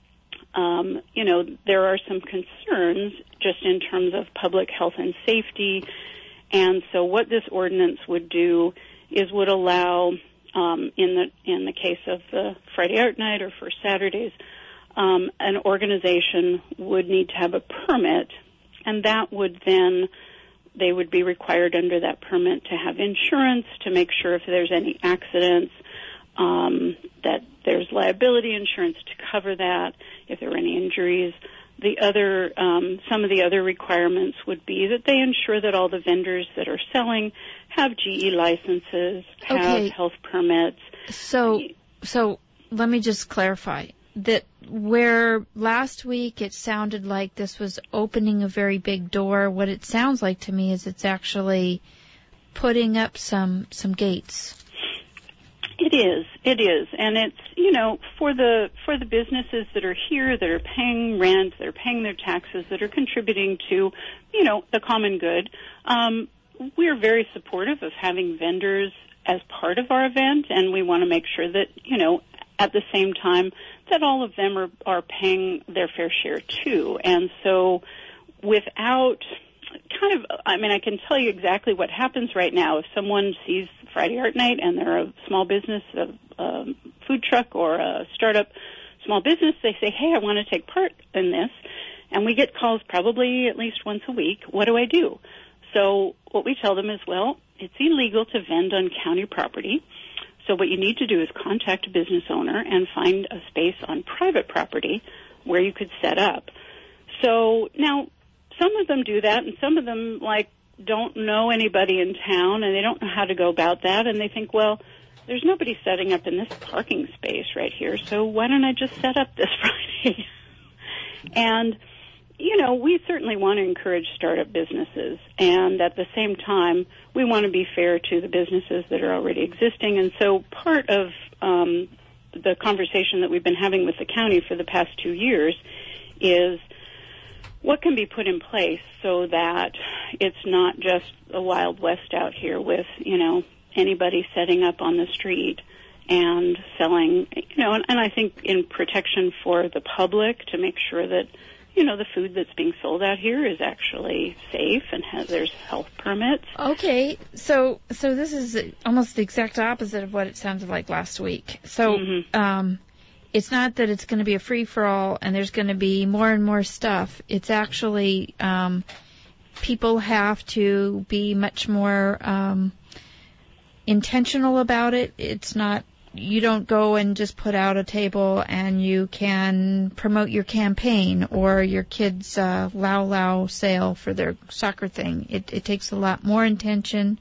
um, you know, there are some concerns just in terms of public health and safety. And so what this ordinance would do is would allow um, in the in the case of the Friday Art Night or for Saturdays, um, an organization would need to have a permit, and that would then they would be required under that permit to have insurance to make sure if there's any accidents um, that there's liability insurance to cover that. If there were any injuries. The other, um, some of the other requirements would be that they ensure that all the vendors that are selling have G E licenses, have Okay. health permits. So, so let me just clarify that where last week it sounded like this was opening a very big door, what it sounds like to me is it's actually putting up some some gates. It is, it is, and it's, you know, for the for the businesses that are here, that are paying rent, that are paying their taxes, that are contributing to, you know, the common good. Um, we're very supportive of having vendors as part of our event, and we want to make sure that, you know, at the same time that all of them are are paying their fair share too. And so, without kind of, I mean, I can tell you exactly what happens right now. If someone sees Friday Art Night and they're a small business, a, a food truck or a startup small business, they say, hey, I want to take part in this. And we get calls probably at least once a week. What do I do? So what we tell them is, well, it's illegal to vend on county property. So what you need to do is contact a business owner and find a space on private property where you could set up. So now, some of them do that, and some of them, like, don't know anybody in town, and they don't know how to go about that, and they think, well, there's nobody setting up in this parking space right here, so why don't I just set up this Friday? And, you know, we certainly want to encourage startup businesses, and at the same time, we want to be fair to the businesses that are already existing, and so part of um, the conversation that we've been having with the county for the past two years is what can be put in place so that it's not just a Wild West out here with, you know, anybody setting up on the street and selling, you know, and, and I think in protection for the public to make sure that, you know, the food that's being sold out here is actually safe and has, there's health permits. Okay, so so this is almost the exact opposite of what it sounded like last week. So Mm-hmm. um, it's not that it's going to be a free-for-all and there's going to be more and more stuff. It's actually um, people have to be much more um, intentional about it. It's not, you don't go and just put out a table and you can promote your campaign or your kids' uh, Lao Lao sale for their soccer thing. It, it takes a lot more intention.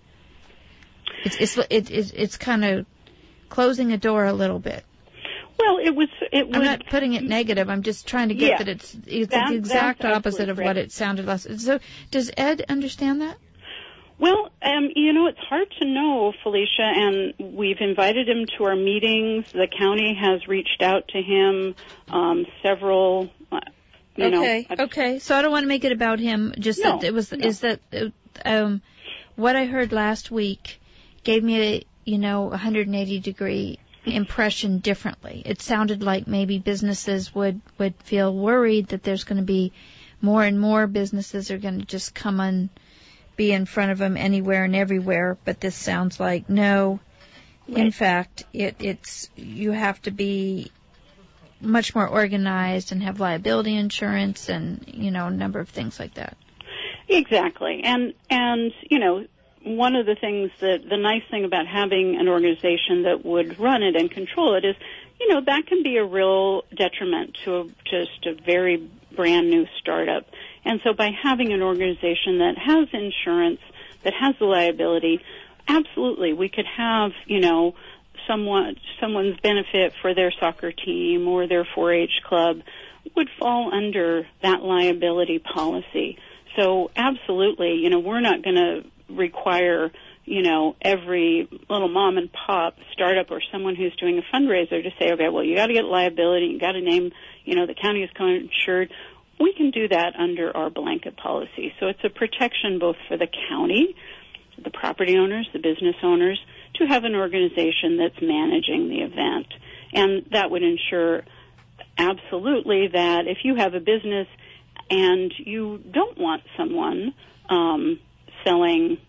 It's it's it, it's, it's kind of closing a door a little bit. Well, it was. It was. I'm not putting it negative. I'm just trying to get Yeah. that it's it's That- the exact that's opposite of absolutely what right. it sounded last. So does Ed understand that? Well, um, you know, it's hard to know, Felicia, and we've invited him to our meetings. The county has reached out to him um, several. Uh, you okay. know, Okay. So I don't want to make it about him. Just No, that it was no. is that uh, um, what I heard last week gave me a you know one hundred eighty degree impression differently. It sounded like maybe businesses would would feel worried that there's going to be more and more businesses are going to just come and be in front of them anywhere and everywhere. But this sounds like no. Right. In fact, it, it's you have to be much more organized and have liability insurance and you know a number of things like that. Exactly, and and you know. One of the things that the nice thing about having an organization that would run it and control it is, you know, that can be a real detriment to a, just a very brand new startup. And so by having an organization that has insurance, that has the liability, absolutely, we could have, you know, someone someone's benefit for their soccer team or their four H club would fall under that liability policy. So absolutely, you know, we're not going to require, you know, every little mom and pop startup or someone who's doing a fundraiser to say, okay, well, you got to get liability, you got to name, you know, the county is co-insured. We can do that under our blanket policy. So it's a protection both for the county, the property owners, the business owners, to have an organization that's managing the event. And that would ensure absolutely that if you have a business and you don't want someone um, selling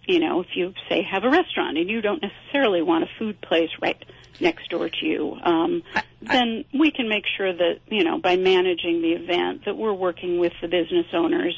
you know, if you, say, have a restaurant and you don't necessarily want a food place right next door to you, um, I, I, then we can make sure that, you know, by managing the event, that we're working with the business owners.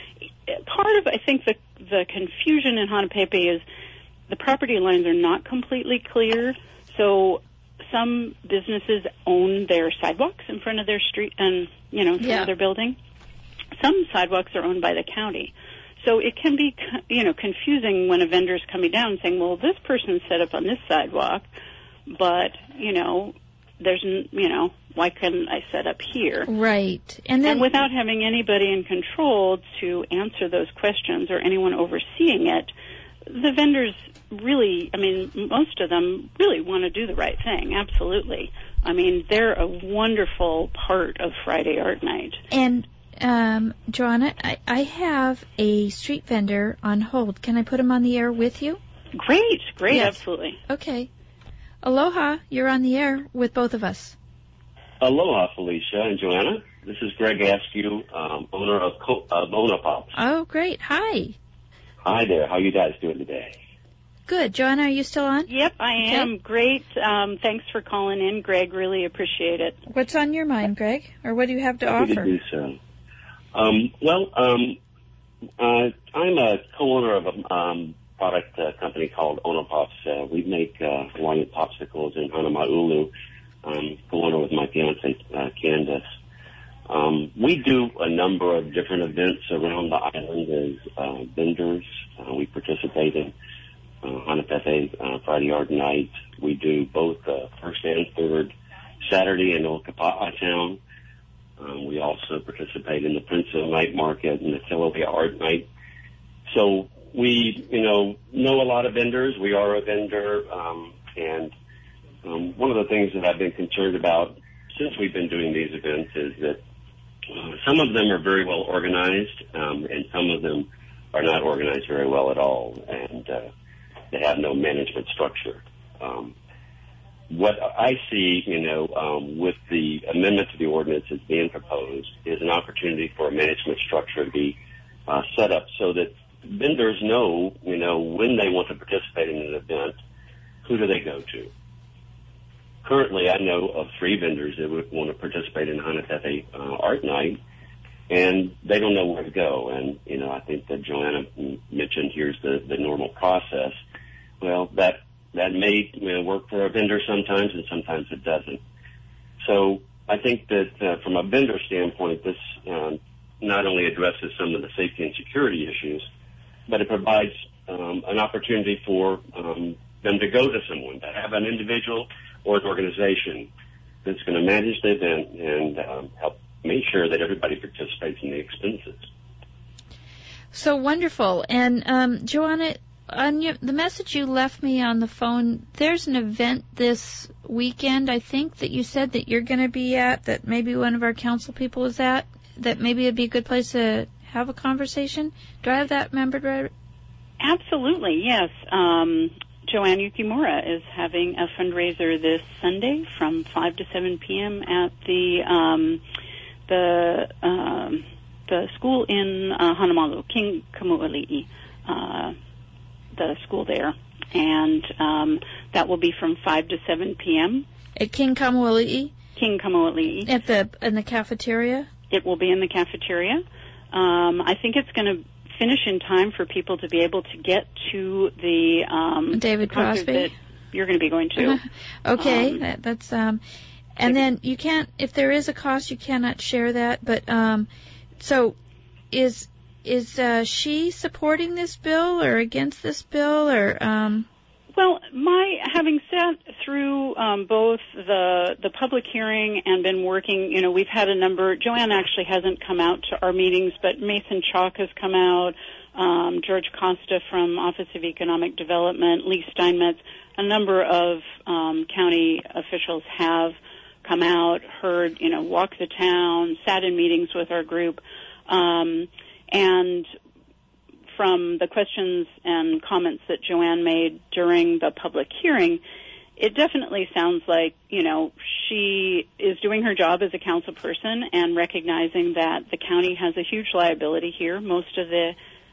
Part of, I think, the, the confusion in Hanapepe is the property lines are not completely clear, so some businesses own their sidewalks in front of their street and, you know, in front yeah. of their building. Some sidewalks are owned by the county. So it can be, you know, confusing when a vendor's coming down saying, well, this person set up on this sidewalk, but, you know, there's, you know, why couldn't I set up here? Right. And then, and without having anybody in control to answer those questions or anyone overseeing it, the vendors really, I mean, most of them really want to do the right thing. Absolutely. I mean, they're a wonderful part of Friday Art Night. And Um, Joanna, I, I have a street vendor on hold. Can I put him on the air with you? Great, great, yes. Absolutely. Okay. Aloha, you're on the air with both of us. Aloha, Felicia and Joanna. This is Greg Askew, um, owner of Co- uh, Monopops. Oh, great. Hi. Hi there. How are you guys doing today? Good. Joanna, are you still on? Yep, I okay. am. Great. Um, thanks for calling in, Greg. Really appreciate it. What's on your mind, Greg? Or what do you have to Happy offer? To do so. Um, well, um, uh, I'm a co-owner of a um, product uh, company called Onopops. Uh, we make uh, Hawaiian popsicles in Hanama'ulu. Um, co-owner with my fiance, uh, Candace. Um, we do a number of different events around the island as uh, vendors. Uh, we participate in uh, Hanapepe uh, Friday Art Night. We do both uh, first and third Saturday in Okapa'a Town. Um, we also participate in the Princeton Night Market and the Kilauea Art Night. So we, you know, know a lot of vendors. We are a vendor, um, and um, one of the things that I've been concerned about since we've been doing these events is that uh, some of them are very well organized, um, and some of them are not organized very well at all, and uh, they have no management structure. Um, What I see, you know, um, with the amendment to the ordinance that's being proposed is an opportunity for a management structure to be uh, set up so that vendors know, you know, when they want to participate in an event, who do they go to? Currently, I know of three vendors that would want to participate in Hanapepe uh, Art Night, and they don't know where to go. And, you know, I think that Joanna mentioned here's the, the normal process. Well, that That may you know, work for a vendor sometimes, and sometimes it doesn't. So I think that uh, from a vendor standpoint, this um, not only addresses some of the safety and security issues, but it provides um, an opportunity for um, them to go to someone, to have an individual or an organization that's going to manage the event and um, help make sure that everybody participates in the expenses. So wonderful. And um, Joanna, on your, the message you left me on the phone, there's an event this weekend, I think, that you said that you're going to be at, that maybe one of our council people is at, that maybe it'd be a good place to have a conversation. Do I have that remembered right? Absolutely, yes. Um, Joanne Yukimura is having a fundraiser this Sunday from five to seven p.m. at the um, the um, the school in uh, Hanamalu, King Kamuali'i. Uh, the school there, and um, that will be from five to seven p.m. At King Kamuali'i? King Kamuali'i. At the in the cafeteria? It will be in the cafeteria. Um, I think it's going to finish in time for people to be able to get to the um, David concert Crosby that you're going to be going to. Okay, um, that, that's um, and then you can't, if there is a cost, you cannot share that. But um, so is. Is uh, she supporting this bill or against this bill, or? Um... Well, my having sat through um, both the the public hearing and been working, you know, we've had a number. Joanne actually hasn't come out to our meetings, but Mason Chalk has come out. Um, George Costa from Office of Economic Development, Lee Steinmetz, a number of um, county officials have come out, heard, you know, walked the town, sat in meetings with our group. Um, And from the questions and comments that Joanne made during the public hearing, it definitely sounds like, you know, she is doing her job as a council person and recognizing that the county has a huge liability here. Most of the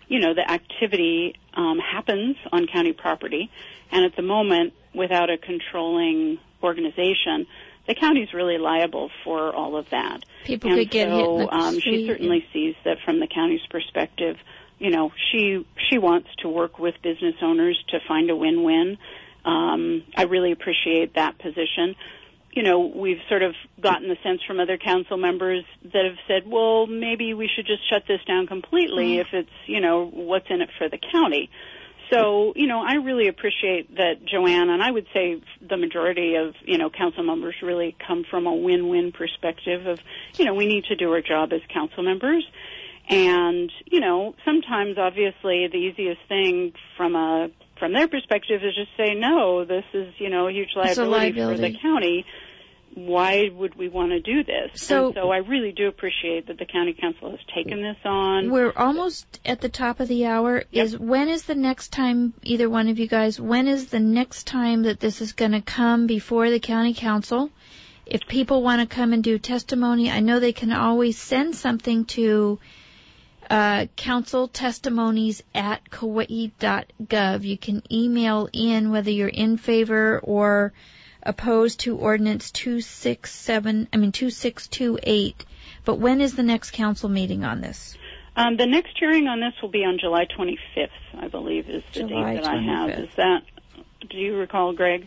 you know, the activity um, happens on county property, and at the moment, without a controlling organization, the county's really liable for all of that. People and could get so, hit in the um, street. She certainly sees that from the county's perspective. You know, she she wants to work with business owners to find a win-win. Um, I really appreciate that position. You know, we've sort of gotten the sense from other council members that have said, well, maybe we should just shut this down completely mm-hmm. if it's, you know, what's in it for the county. So, you know, I really appreciate that Joanne, and I would say the majority of, you know, council members really come from a win-win perspective of, you know, we need to do our job as council members. And, you know, sometimes, obviously, the easiest thing from a from their perspective is just say, no, this is, you know, a huge liability, a liability. for the county. Why would we want to do this? So, and so I really do appreciate that the county council has taken this on. We're almost at the top of the hour. Yep. Is when is the next time, either one of you guys, when is the next time that this is going to come before the county council? If people want to come and do testimony, I know they can always send something to uh, council testimonies at kauai dot gov. You can email in whether you're in favor or opposed to ordinance two six seven, I mean two six two eight. But when is the next council meeting on this? Um, the next hearing on this will be on July twenty-fifth, I believe, is the July date that twenty-fifth. I have. Is that? Do you recall, Greg?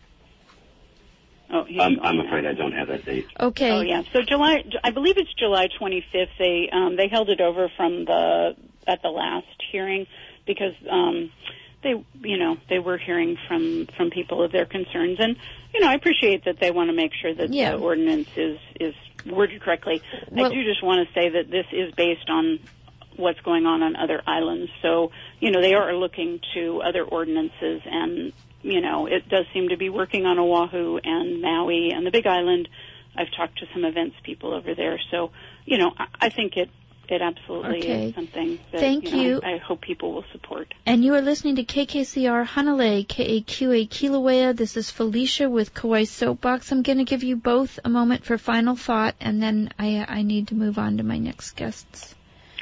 Oh, he's I'm, I'm afraid I don't have that date. Okay. Oh, yeah. So July, I believe it's July twenty-fifth. They um, they held it over from the at the last hearing because um, they, you know, they were hearing from from people of their concerns, and you know, I appreciate that they want to make sure that yeah. the ordinance is is worded correctly. Well, I do just want to say that this is based on what's going on on other islands. So, you know, they are looking to other ordinances, and you know, it does seem to be working on Oahu and Maui and the Big Island. I've talked to some events people over there, so you know, I, I think it it absolutely okay. is something that Thank you, know, you. I, I hope people will support. And you are listening to K K C R Hanalei, K A Q A Kilauea. This is Felicia with Kauai Soapbox. I'm going to give you both a moment for final thought, and then I I need to move on to my next guests.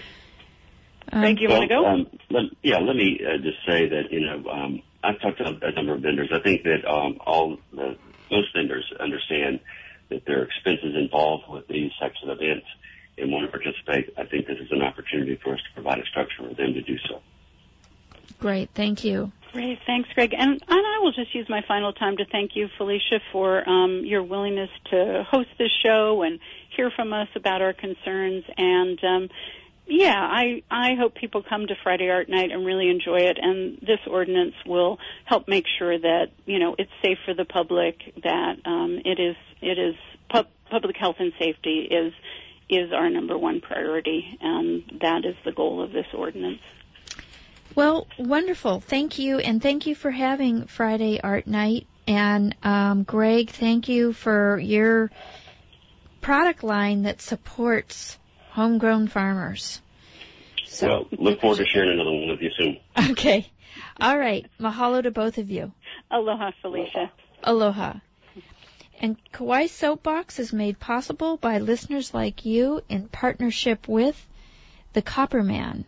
Um, Greg, you well, want to go? Um, let, yeah, let me uh, just say that, you know, um, I've talked to a number of vendors. I think that um, all the, most vendors understand that there are expenses involved with these types of events and want to participate. I think this is an opportunity for us to provide a structure for them to do so. Great, thank you. Great, thanks, Greg. And, and I will just use my final time to thank you, Felicia, for um, your willingness to host this show and hear from us about our concerns. And um, yeah, I I hope people come to Friday Art Night and really enjoy it. And this ordinance will help make sure that you know it's safe for the public. That um, it is it is pub- public health and safety is is our number one priority, and that is the goal of this ordinance. Well, wonderful. Thank you, and thank you for having Friday Art Night. And um, Greg, thank you for your product line that supports homegrown farmers. So, well, look forward to sharing another one with you soon. Okay. All right. Mahalo to both of you. Aloha, Felicia. Aloha. And Kauai Soapbox is made possible by listeners like you in partnership with the Copper Man.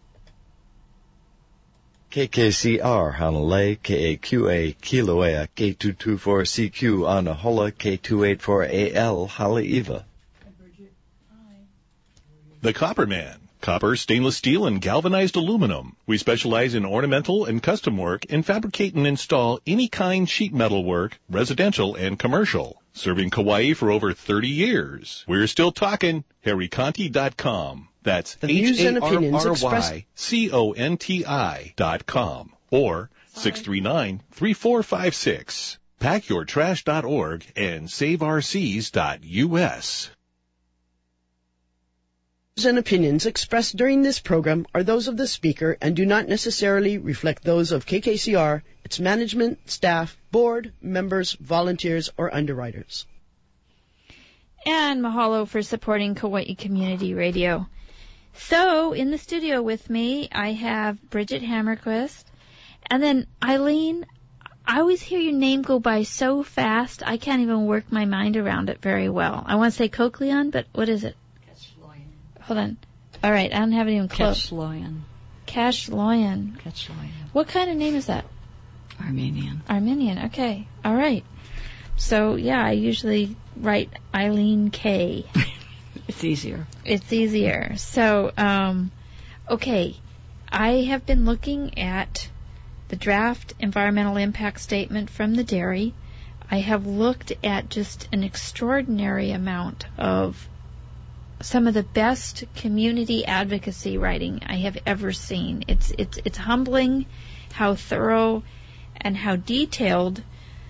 K K C R Hanalei, K A Q A Kilauea, K two two four C Q Anahola, K two eight four A L Haleiwa. The Copper Man. Copper, stainless steel, and galvanized aluminum. We specialize in ornamental and custom work and fabricate and install any kind sheet metal work, residential and commercial. Serving Kauai for over thirty years. We're still talking. Harry Conti dot com. That's The views and opinions H A R R expressed- Y C O N T I dot com or six three nine, three four five six. pack your trash dot org and save our seas dot U S. Views and opinions expressed during this program are those of the speaker and do not necessarily reflect those of K K C R, its management, staff, board, members, volunteers, or underwriters. And mahalo for supporting Kauai Community Radio. So, in the studio with me, I have Bridget Hammerquist. And then, Eileen, I always hear your name go by so fast, I can't even work my mind around it very well. I want to say Cochleon, but what is it? Hold on. All right, I don't have it even close. Ketchloyan. Kashlyan. Kashlyan. What kind of name is that? Armenian. Armenian. Okay. All right. So yeah, I usually write Eileen K. It's easier. It's easier. So, um, okay, I have been looking at the draft environmental impact statement from the dairy. I have looked at just an extraordinary amount of some of the best community advocacy writing I have ever seen. It's it's it's humbling how thorough and how detailed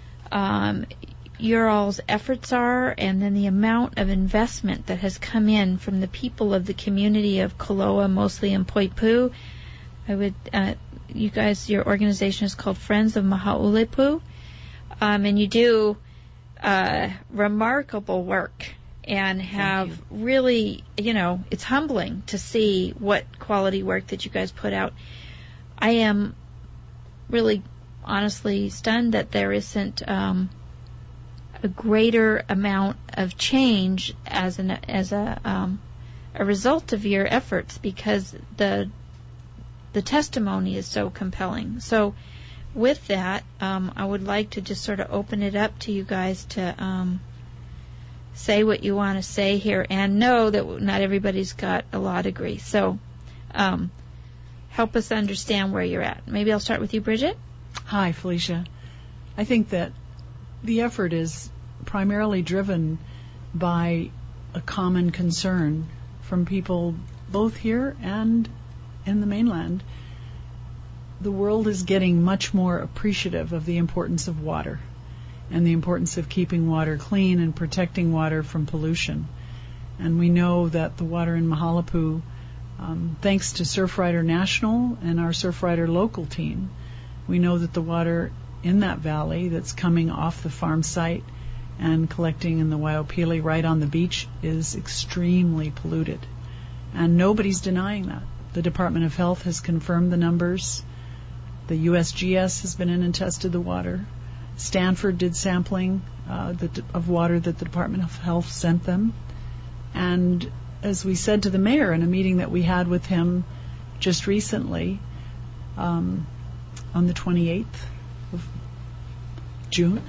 um, your all's efforts are, and then the amount of investment that has come in from the people of the community of Koloa, mostly in Poipu. I would, uh, you guys, your organization is called Friends of Mahaulepu, um, and you do uh, remarkable work and have you. really, you know, it's humbling to see what quality work that you guys put out. I am really, honestly stunned that there isn't um, a greater amount of change as an as a um, a result of your efforts, because the the testimony is so compelling. So with that, um, I would like to just sort of open it up to you guys to um, say what you want to say here, and know that not everybody's got a law degree. So um, help us understand where you're at. Maybe I'll start with you, Bridget. Hi, Felicia. I think that the effort is primarily driven by a common concern from people both here and in the mainland. The world is getting much more appreciative of the importance of water and the importance of keeping water clean and protecting water from pollution. And we know that the water in Mahaulepu, um, thanks to Surfrider National and our Surfrider local team, we know that the water in that valley that's coming off the farm site and collecting in the Waiopili right on the beach is extremely polluted. And nobody's denying that. The Department of Health has confirmed the numbers. The U S G S has been in and tested the water. Stanford did sampling uh, the, of water that the Department of Health sent them. And as we said to the mayor in a meeting that we had with him just recently, um, on the twenty-eighth of June,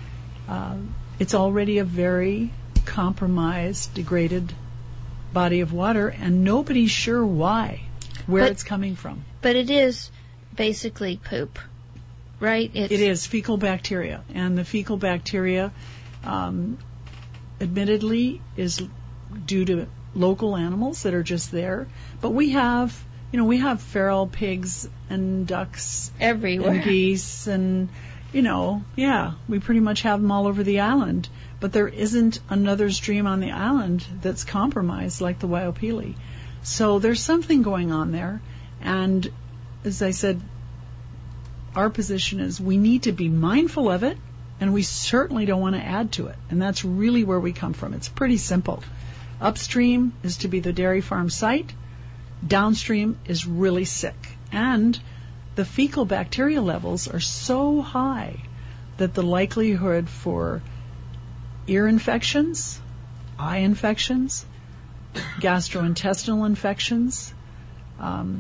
uh, it's already a very compromised, degraded body of water, and nobody's sure why, where but, it's coming from. But it is basically poop, right? It's it is fecal bacteria, and the fecal bacteria, um, admittedly, is due to local animals that are just there. But we have, you know, we have feral pigs and ducks everywhere, and geese, and you know, yeah, we pretty much have them all over the island. But there isn't another stream on the island that's compromised like the Waiopili. So there's something going on there. And as I said, our position is we need to be mindful of it, and we certainly don't want to add to it. And that's really where we come from. It's pretty simple. Upstream is to be the dairy farm site. Downstream is really sick. And the fecal bacteria levels are so high that the likelihood for ear infections, eye infections, gastrointestinal infections um,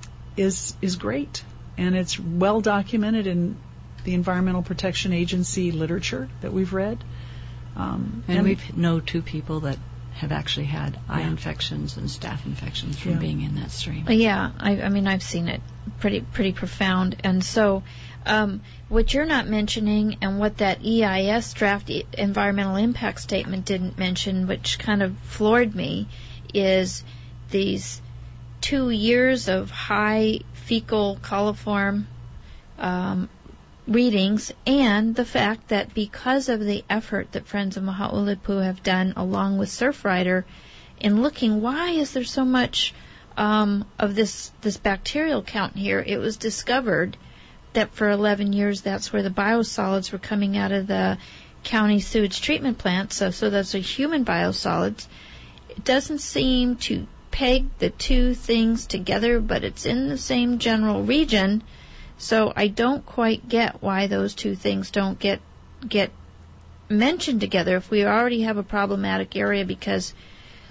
is is great. And it's well documented in the Environmental Protection Agency literature that we've read. Um, and, and we know two people that have actually had eye yeah. infections and staph infections from yeah. being in that stream. Yeah, I, I mean, I've seen it pretty pretty profound. And so um, what you're not mentioning, and what that E I S draft environmental impact statement didn't mention, which kind of floored me, is these two years of high fecal coliform um, readings, and the fact that because of the effort that Friends of Mahaulepu have done along with Surfrider in looking, why is there so much um, of this this bacterial count here, it was discovered that for eleven years that's where the biosolids were coming out of the county sewage treatment plant. So, so those are human biosolids. It doesn't seem to peg the two things together, but it's in the same general region. So I don't quite get why those two things don't get get mentioned together if we already have a problematic area, because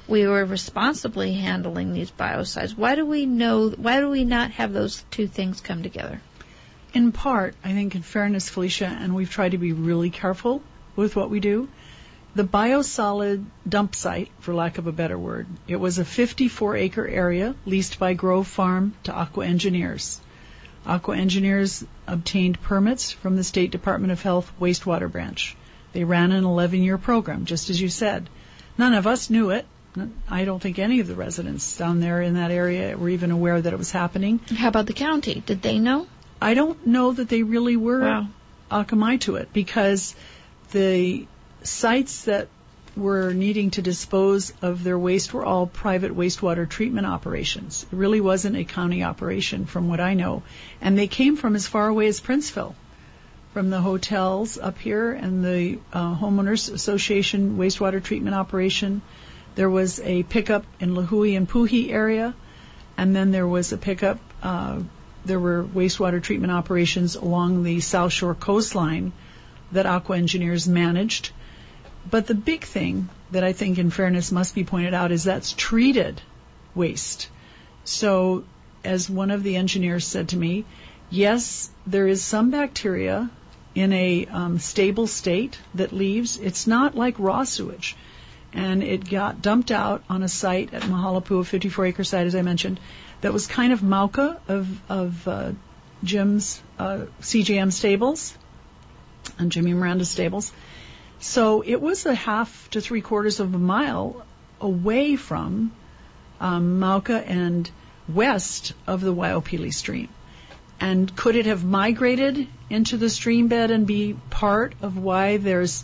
we were responsibly handling these biocides. Why do we know? Why do we not have those two things come together? In part, I think, in fairness, Felicia, and we've tried to be really careful with what we do. The biosolid dump site, for lack of a better word, it was a fifty-four acre area leased by Grove Farm to Aqua Engineers. Aqua Engineers obtained permits from the State Department of Health wastewater branch. They ran an eleven year program, just as you said. None of us knew it. I don't think any of the residents down there in that area were even aware that it was happening. How about the county? Did they know? I don't know that they really were wow. akamai to it, because the sites that were needing to dispose of their waste were all private wastewater treatment operations. It really wasn't a county operation, from what I know. And they came from as far away as Princeville, from the hotels up here and the uh, Homeowners Association wastewater treatment operation. There was a pickup in Lihue and Puhi area, and then there was a pickup, uh, there were wastewater treatment operations along the South Shore coastline that Aqua Engineers managed. But the big thing that I think, in fairness, must be pointed out is that's treated waste. So, as one of the engineers said to me, yes, there is some bacteria in a um, stable state that leaves. It's not like raw sewage. And it got dumped out on a site at Mahalapu, a fifty-four acre site, as I mentioned, that was kind of Mauka of, of uh, Jim's uh, C J M stables and Jimmy Miranda stables. So it was a half to three quarters of a mile away from um, Mauka and west of the Waiopili stream. And could it have migrated into the stream bed and be part of why there's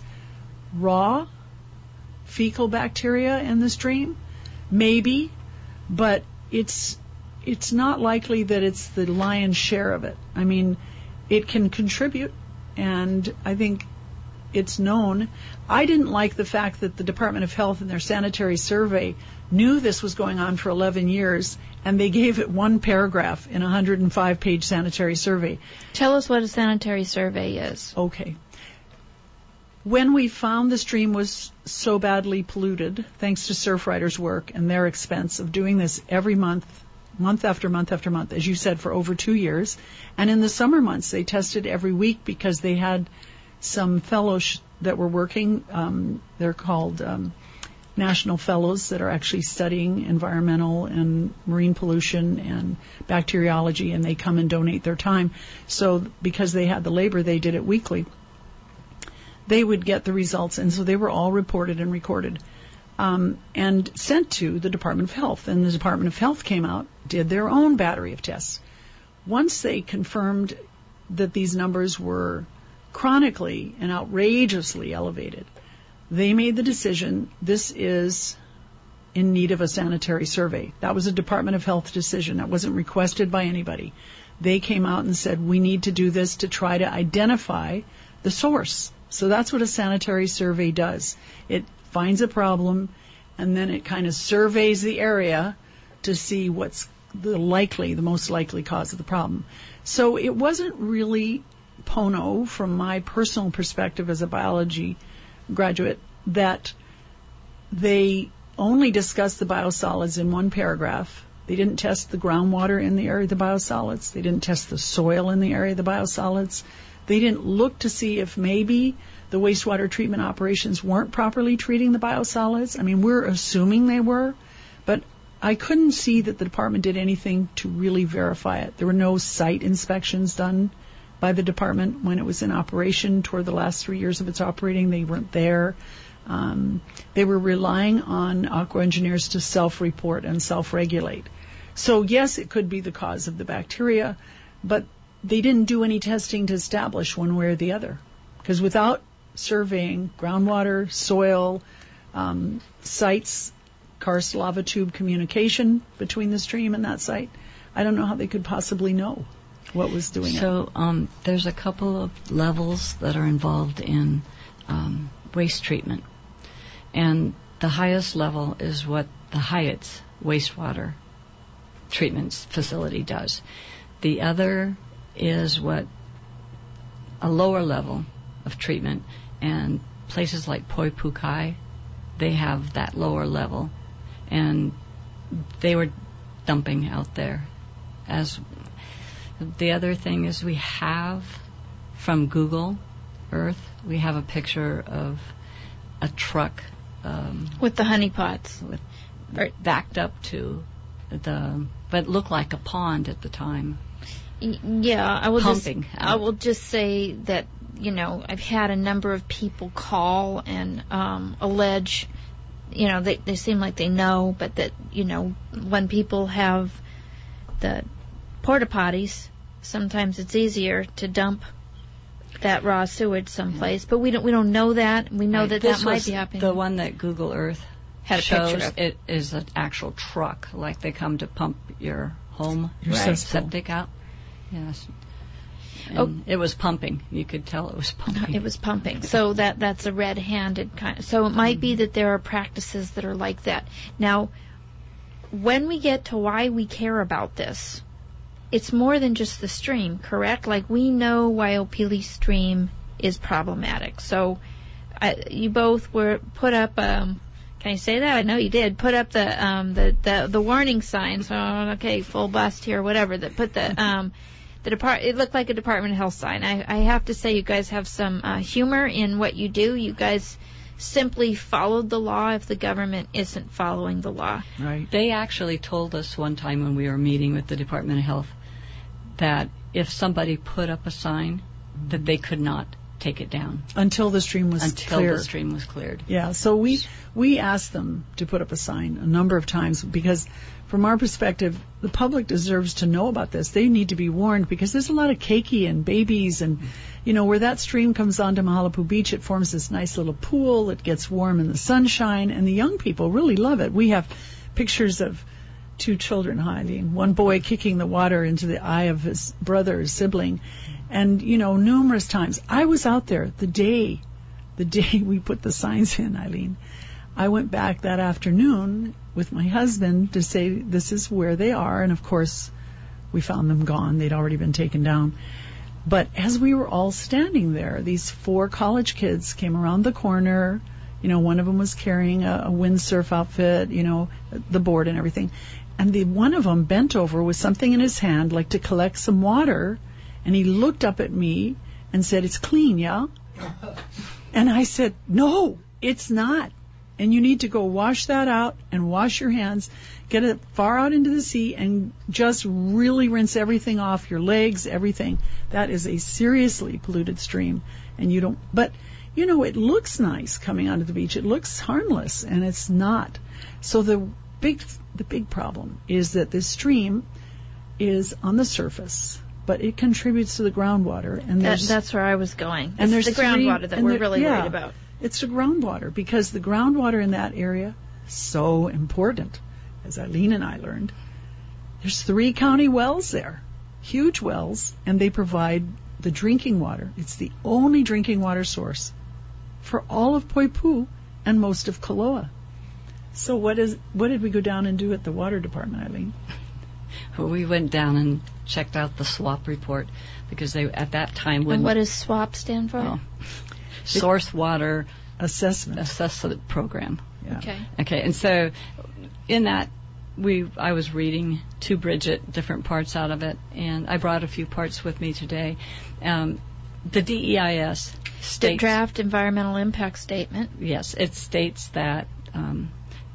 raw fecal bacteria in the stream? Maybe, but it's it's not likely that it's the lion's share of it. I mean, it can contribute, and I think it's known. I didn't like the fact that the Department of Health in their sanitary survey knew this was going on for eleven years, and they gave it one paragraph in a one hundred five page sanitary survey. Tell us what a sanitary survey is. Okay. When we found the stream was so badly polluted, thanks to Surfrider's work and their expense of doing this every month, month after month after month, as you said, for over two years, and in the summer months they tested every week because they had some fellows that were working, um, they're called um, national fellows that are actually studying environmental and marine pollution and bacteriology, and they come and donate their time. So because they had the labor, they did it weekly. They would get the results, and so they were all reported and recorded um, and sent to the Department of Health. And the Department of Health came out, did their own battery of tests. Once they confirmed that these numbers were chronically and outrageously elevated, they made the decision this is in need of a sanitary survey. That was a Department of Health decision. That wasn't requested by anybody. They came out and said, we need to do this to try to identify the source. So that's what a sanitary survey does. It finds a problem, and then it kind of surveys the area to see what's the likely, the most likely cause of the problem. So it wasn't really Pono, from my personal perspective as a biology graduate, that they only discussed the biosolids in one paragraph. They didn't test the groundwater in the area of the biosolids. They didn't test the soil in the area of the biosolids. They didn't look to see if maybe the wastewater treatment operations weren't properly treating the biosolids. I mean, we're assuming they were, but I couldn't see that the department did anything to really verify it. There were no site inspections done by the department when it was in operation toward the last three years of its operating. They weren't there. Um, they were relying on Aqua Engineers to self-report and self-regulate. So yes, it could be the cause of the bacteria, but they didn't do any testing to establish one way or the other. Because without surveying groundwater, soil, um, sites, karst lava tube communication between the stream and that site, I don't know how they could possibly know what was doing so, it. So um, there's a couple of levels that are involved in um, waste treatment. And the highest level is what the Hyatt's wastewater treatment facility does. The other is what a lower level of treatment, and places like Poipukai, they have that lower level. and they were dumping out there. As the other thing is, we have from Google Earth, we have a picture of a truck um, with the honeypots with backed up to the, but it looked like a pond at the time. Yeah, I will pumping just out. I will just say that, you know, I've had a number of people call and um, allege, you know, they they seem like they know, but that, you know, when people have the porta potties, sometimes it's easier to dump that raw sewage someplace. But we don't we don't know that. We know Right. that This that might was be happening. The one that Google Earth had a shows picture of. It is an actual truck, like they come to pump your home Your right. cesspool. septic out. Yes. And Oh. it was pumping. You could tell it was pumping. It was pumping. So that that's a red-handed kind of. So it might be that there are practices that are like that. Now, when we get to why we care about this, it's more than just the stream, correct? Like, we know Waiopili Stream is problematic. So I, you both were put up. Um, can I say that? I know you did. Put up the um, the, the the warning signs. Oh, okay, full bust here, whatever. That put the um, the depart. It looked like a Department of Health sign. I, I have to say, you guys have some uh, humor in what you do. You guys simply followed the law if the government isn't following the law. Right. They actually told us one time when we were meeting with the Department of Health that if somebody put up a sign, that they could not take it down Until the stream was until cleared. the stream was cleared. Yeah, so we we asked them to put up a sign a number of times because from our perspective, the public deserves to know about this. They need to be warned because there's a lot of keiki and babies and, you know, where that stream comes onto Mahalapu Beach, it forms this nice little pool. It gets warm in the sunshine, and the young people really love it. We have pictures of two children hiding, one boy kicking the water into the eye of his brother, his sibling, and, you know, numerous times. I was out there the day, the day we put the signs in, Eileen. I went back that afternoon with my husband to say this is where they are, and of course we found them gone. They'd already been taken down. But as we were all standing there, these four college kids came around the corner. You know, one of them was carrying a, a windsurf outfit, you know, the board and everything. And the one of them bent over with something in his hand, like to collect some water, and he looked up at me and said, "It's clean, yeah?" And I said, "No, it's not. And you need to go wash that out and wash your hands, get it far out into the sea, and just really rinse everything off, your legs, everything. That is a seriously polluted stream, and you don't." But, you know, it looks nice coming onto the beach. It looks harmless, and it's not. So the big, the big problem is that this stream is on the surface, but it contributes to the groundwater. And That, there's, that's where I was going. and It's there's the three- groundwater that and we're there- really yeah. worried about. It's the groundwater, because the groundwater in that area is so important, as Eileen and I learned. There's three county wells there, huge wells, and they provide the drinking water. It's the only drinking water source for all of Poipu and most of Koloa. So what is what did we go down and do at the water department, Eileen? Well, we went down and checked out the SWAP report because they at that time And when what does SWAP stand for? Oh. Source Water Assessment. Assessment Program. Yeah. Okay. Okay, and so in that, we I was reading to Bridget different parts out of it, and I brought a few parts with me today. Um, the D E I S The states, draft environmental impact statement. yes, it states that um,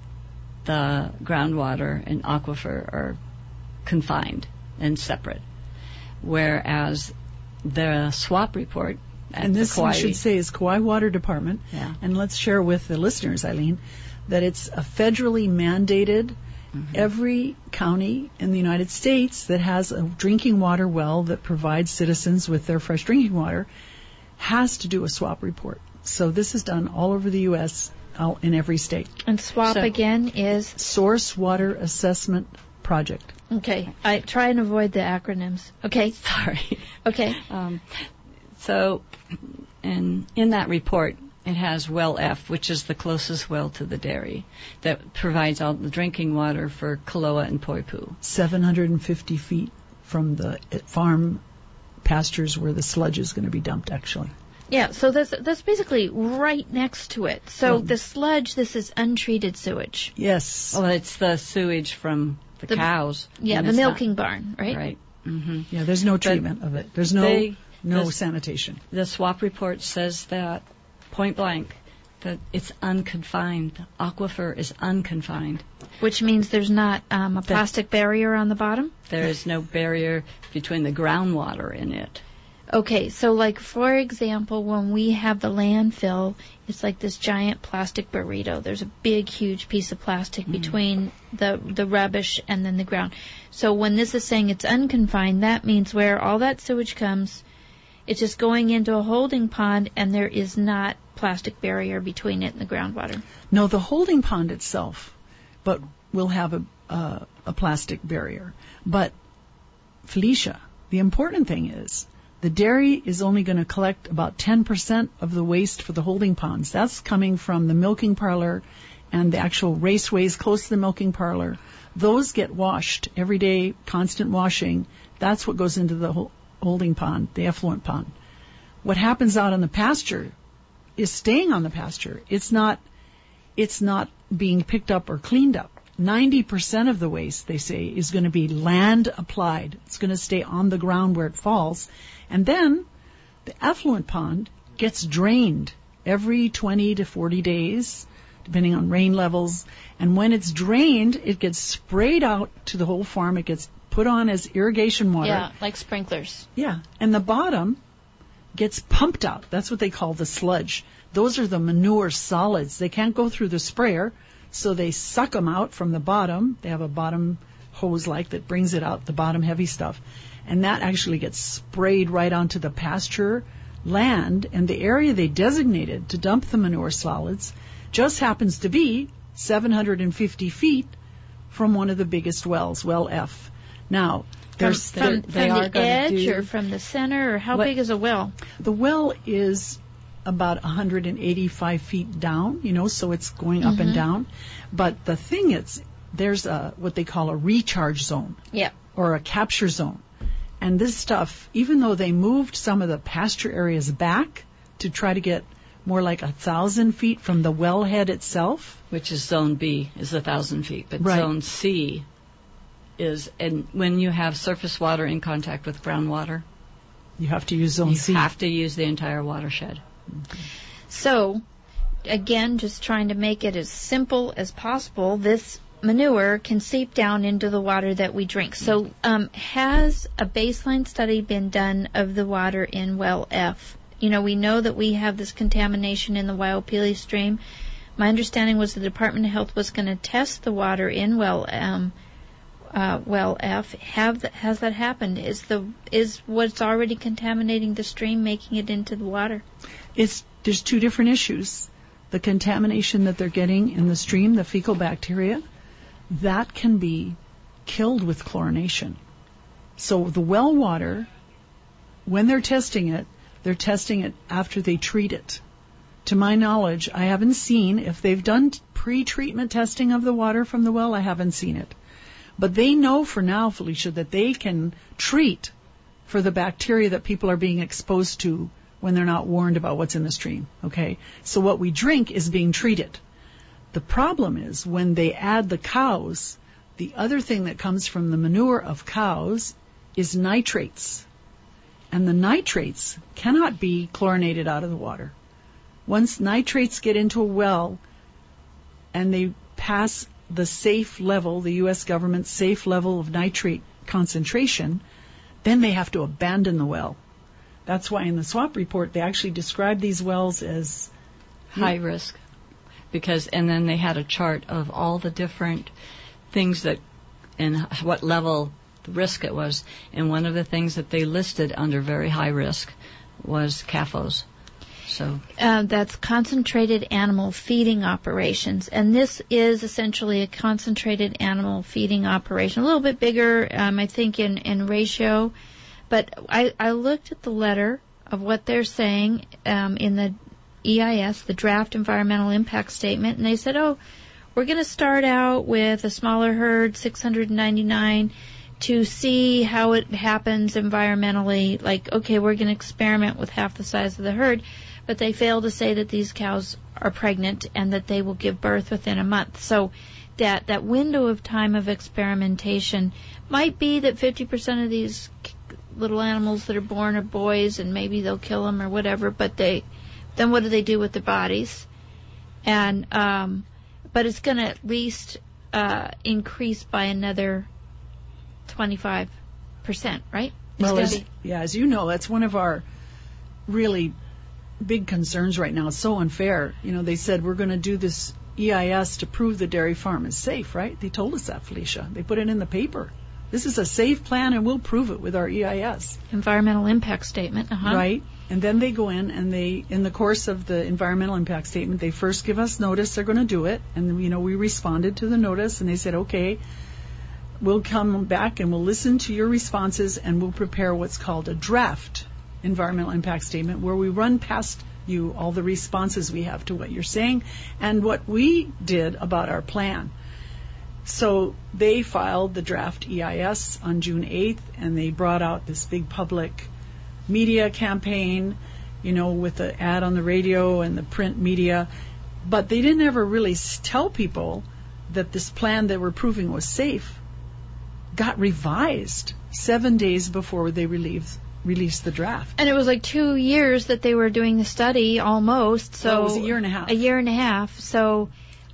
the groundwater and aquifer are confined and separate, whereas the SWAP report at And this, the we Kauai, should say, is Kauai Water Department. Yeah. And let's share with the listeners, Eileen, that it's a federally mandated. Mm-hmm. Every county in the United States that has a drinking water well that provides citizens with their fresh drinking water has to do a SWAP report. So this is done all over the U S, all, in every state. And SWAP So- again is Source Water Assessment Project. okay. I try and avoid the acronyms. Okay. sorry. Okay. Um, so, and in that report, it has well F, which is the closest well to the dairy, that provides all the drinking water for Koloa and Poipu. seven hundred fifty feet from the farm pastures where the sludge is going to be dumped, actually. Yeah, so that's that's basically right next to it. So Well, the sludge, this is untreated sewage. Yes. Well, it's the sewage from the, The- cows. Yeah, and the it's not- milking barn, right? Right. hmm Yeah, there's no treatment of it. There's no they- no the- sanitation. The swap report says that, point blank, that it's unconfined. The aquifer is unconfined. Which means there's not um, a plastic barrier on the bottom? There is no barrier between the groundwater in it. Okay, so like for example, when we have the landfill, it's like this giant plastic burrito. There's a big, huge piece of plastic Mm. between the the rubbish and then the ground. So when this is saying it's unconfined, that means where all that sewage comes, it's just going into a holding pond, and there is not plastic barrier between it and the groundwater. No, the holding pond itself, but will have a uh, a plastic barrier. But Felicia, the important thing is the dairy is only going to collect about ten percent of the waste for the holding ponds. That's coming from the milking parlor and the actual raceways close to the milking parlor. Those get washed every day, constant washing. That's what goes into the hol- holding pond, the effluent pond. What happens out on the pasture is staying on the pasture. It's not, it's not being picked up or cleaned up. ninety percent of the waste, they say, is going to be land applied. It's going to stay on the ground where it falls. And then the effluent pond gets drained every twenty to forty days, depending on rain levels. And when it's drained, it gets sprayed out to the whole farm. It gets put on as irrigation water. Yeah, like sprinklers. Yeah. And the bottom gets pumped out. That's what they call the sludge. Those are the manure solids. They can't go through the sprayer, so they suck them out from the bottom. They have a bottom hose like that brings it out, the bottom heavy stuff. And that actually gets sprayed right onto the pasture land, and the area they designated to dump the manure solids just happens to be seven hundred fifty feet from one of the biggest wells, well F. Now, there's From, there- from, they from are the gonna edge do- or from the center, or how What- big is a well? The well is about one hundred eighty-five feet down, you know, so it's going up and Mhm. down. But the thing is, there's a what they call a recharge zone Yeah. or a capture zone. And this stuff, even though they moved some of the pasture areas back to try to get more like a thousand feet from the wellhead itself, Which is zone B, is a thousand feet. But Right. zone C is, and when you have surface water in contact with groundwater, you have to use zone you C. have to use the entire watershed. So, again, just trying to make it as simple as possible, this manure can seep down into the water that we drink. So, um, has a baseline study been done of the water in well F? You know, we know that we have this contamination in the Waiopili stream. My understanding was the Department of Health was going to test the water in well um, uh, well F. Have th- has that happened? Is the is what's already contaminating the stream making it into the water? It's there's two different issues. The contamination that they're getting in the stream, the fecal bacteria, that can be killed with chlorination. So the well water, when they're testing it, they're testing it after they treat it. To my knowledge, I haven't seen, if they've done pre-treatment testing of the water from the well, I haven't seen it. But they know for now, Felicia, that they can treat for the bacteria that people are being exposed to when they're not warned about what's in the stream. Okay? So what we drink is being treated. The problem is when they add the cows, the other thing that comes from the manure of cows is nitrates. And the nitrates cannot be chlorinated out of the water. Once nitrates get into a well and they pass the safe level, the U S government's safe level of nitrate concentration, then they have to abandon the well. That's why in the swap report they actually describe these wells as High risk. Because, and then they had a chart of all the different things that, and what level the risk it was. And one of the things that they listed under very high risk was C A F Os. So Uh, that's concentrated animal feeding operations, and this is essentially a concentrated animal feeding operation, a little bit bigger, um, I think, in, in ratio. But I, I looked at the letter of what they're saying um, in the E I S, the Draft Environmental Impact Statement, and they said, oh, we're going to start out with a smaller herd, six hundred ninety-nine to see how it happens environmentally. Like, okay, we're going to experiment with half the size of the herd, but they fail to say that these cows are pregnant and that they will give birth within a month. So that that window of time of experimentation might be that fifty percent of these little animals that are born are boys, and maybe they'll kill them or whatever, but they then what do they do with their bodies? And um but it's going to at least uh increase by another twenty-five percent, right? It's well, gonna as, be- yeah, as you know, that's one of our really big concerns right now. It's so unfair. You know, they said we're going to do this E I S to prove the dairy farm is safe, right? They told us that, Felicia. They put it in the paper. This is a safe plan, and we'll prove it with our E I S. Environmental impact statement, uh-huh. Right. And then they go in, and they, in the course of the environmental impact statement, they first give us notice they're going to do it. And, you know, we responded to the notice, and they said, okay, we'll come back and we'll listen to your responses, and we'll prepare what's called a draft environmental impact statement, where we run past you all the responses we have to what you're saying and what we did about our plan. So they filed the draft E I S on June eighth, and they brought out this big public media campaign, you know, with the ad on the radio and the print media. But they didn't ever really tell people that this plan that we're proving was safe got revised seven days before they released released the draft. And it was like two years that they were doing the study, almost. So well, it was a year and a half. A year and a half. So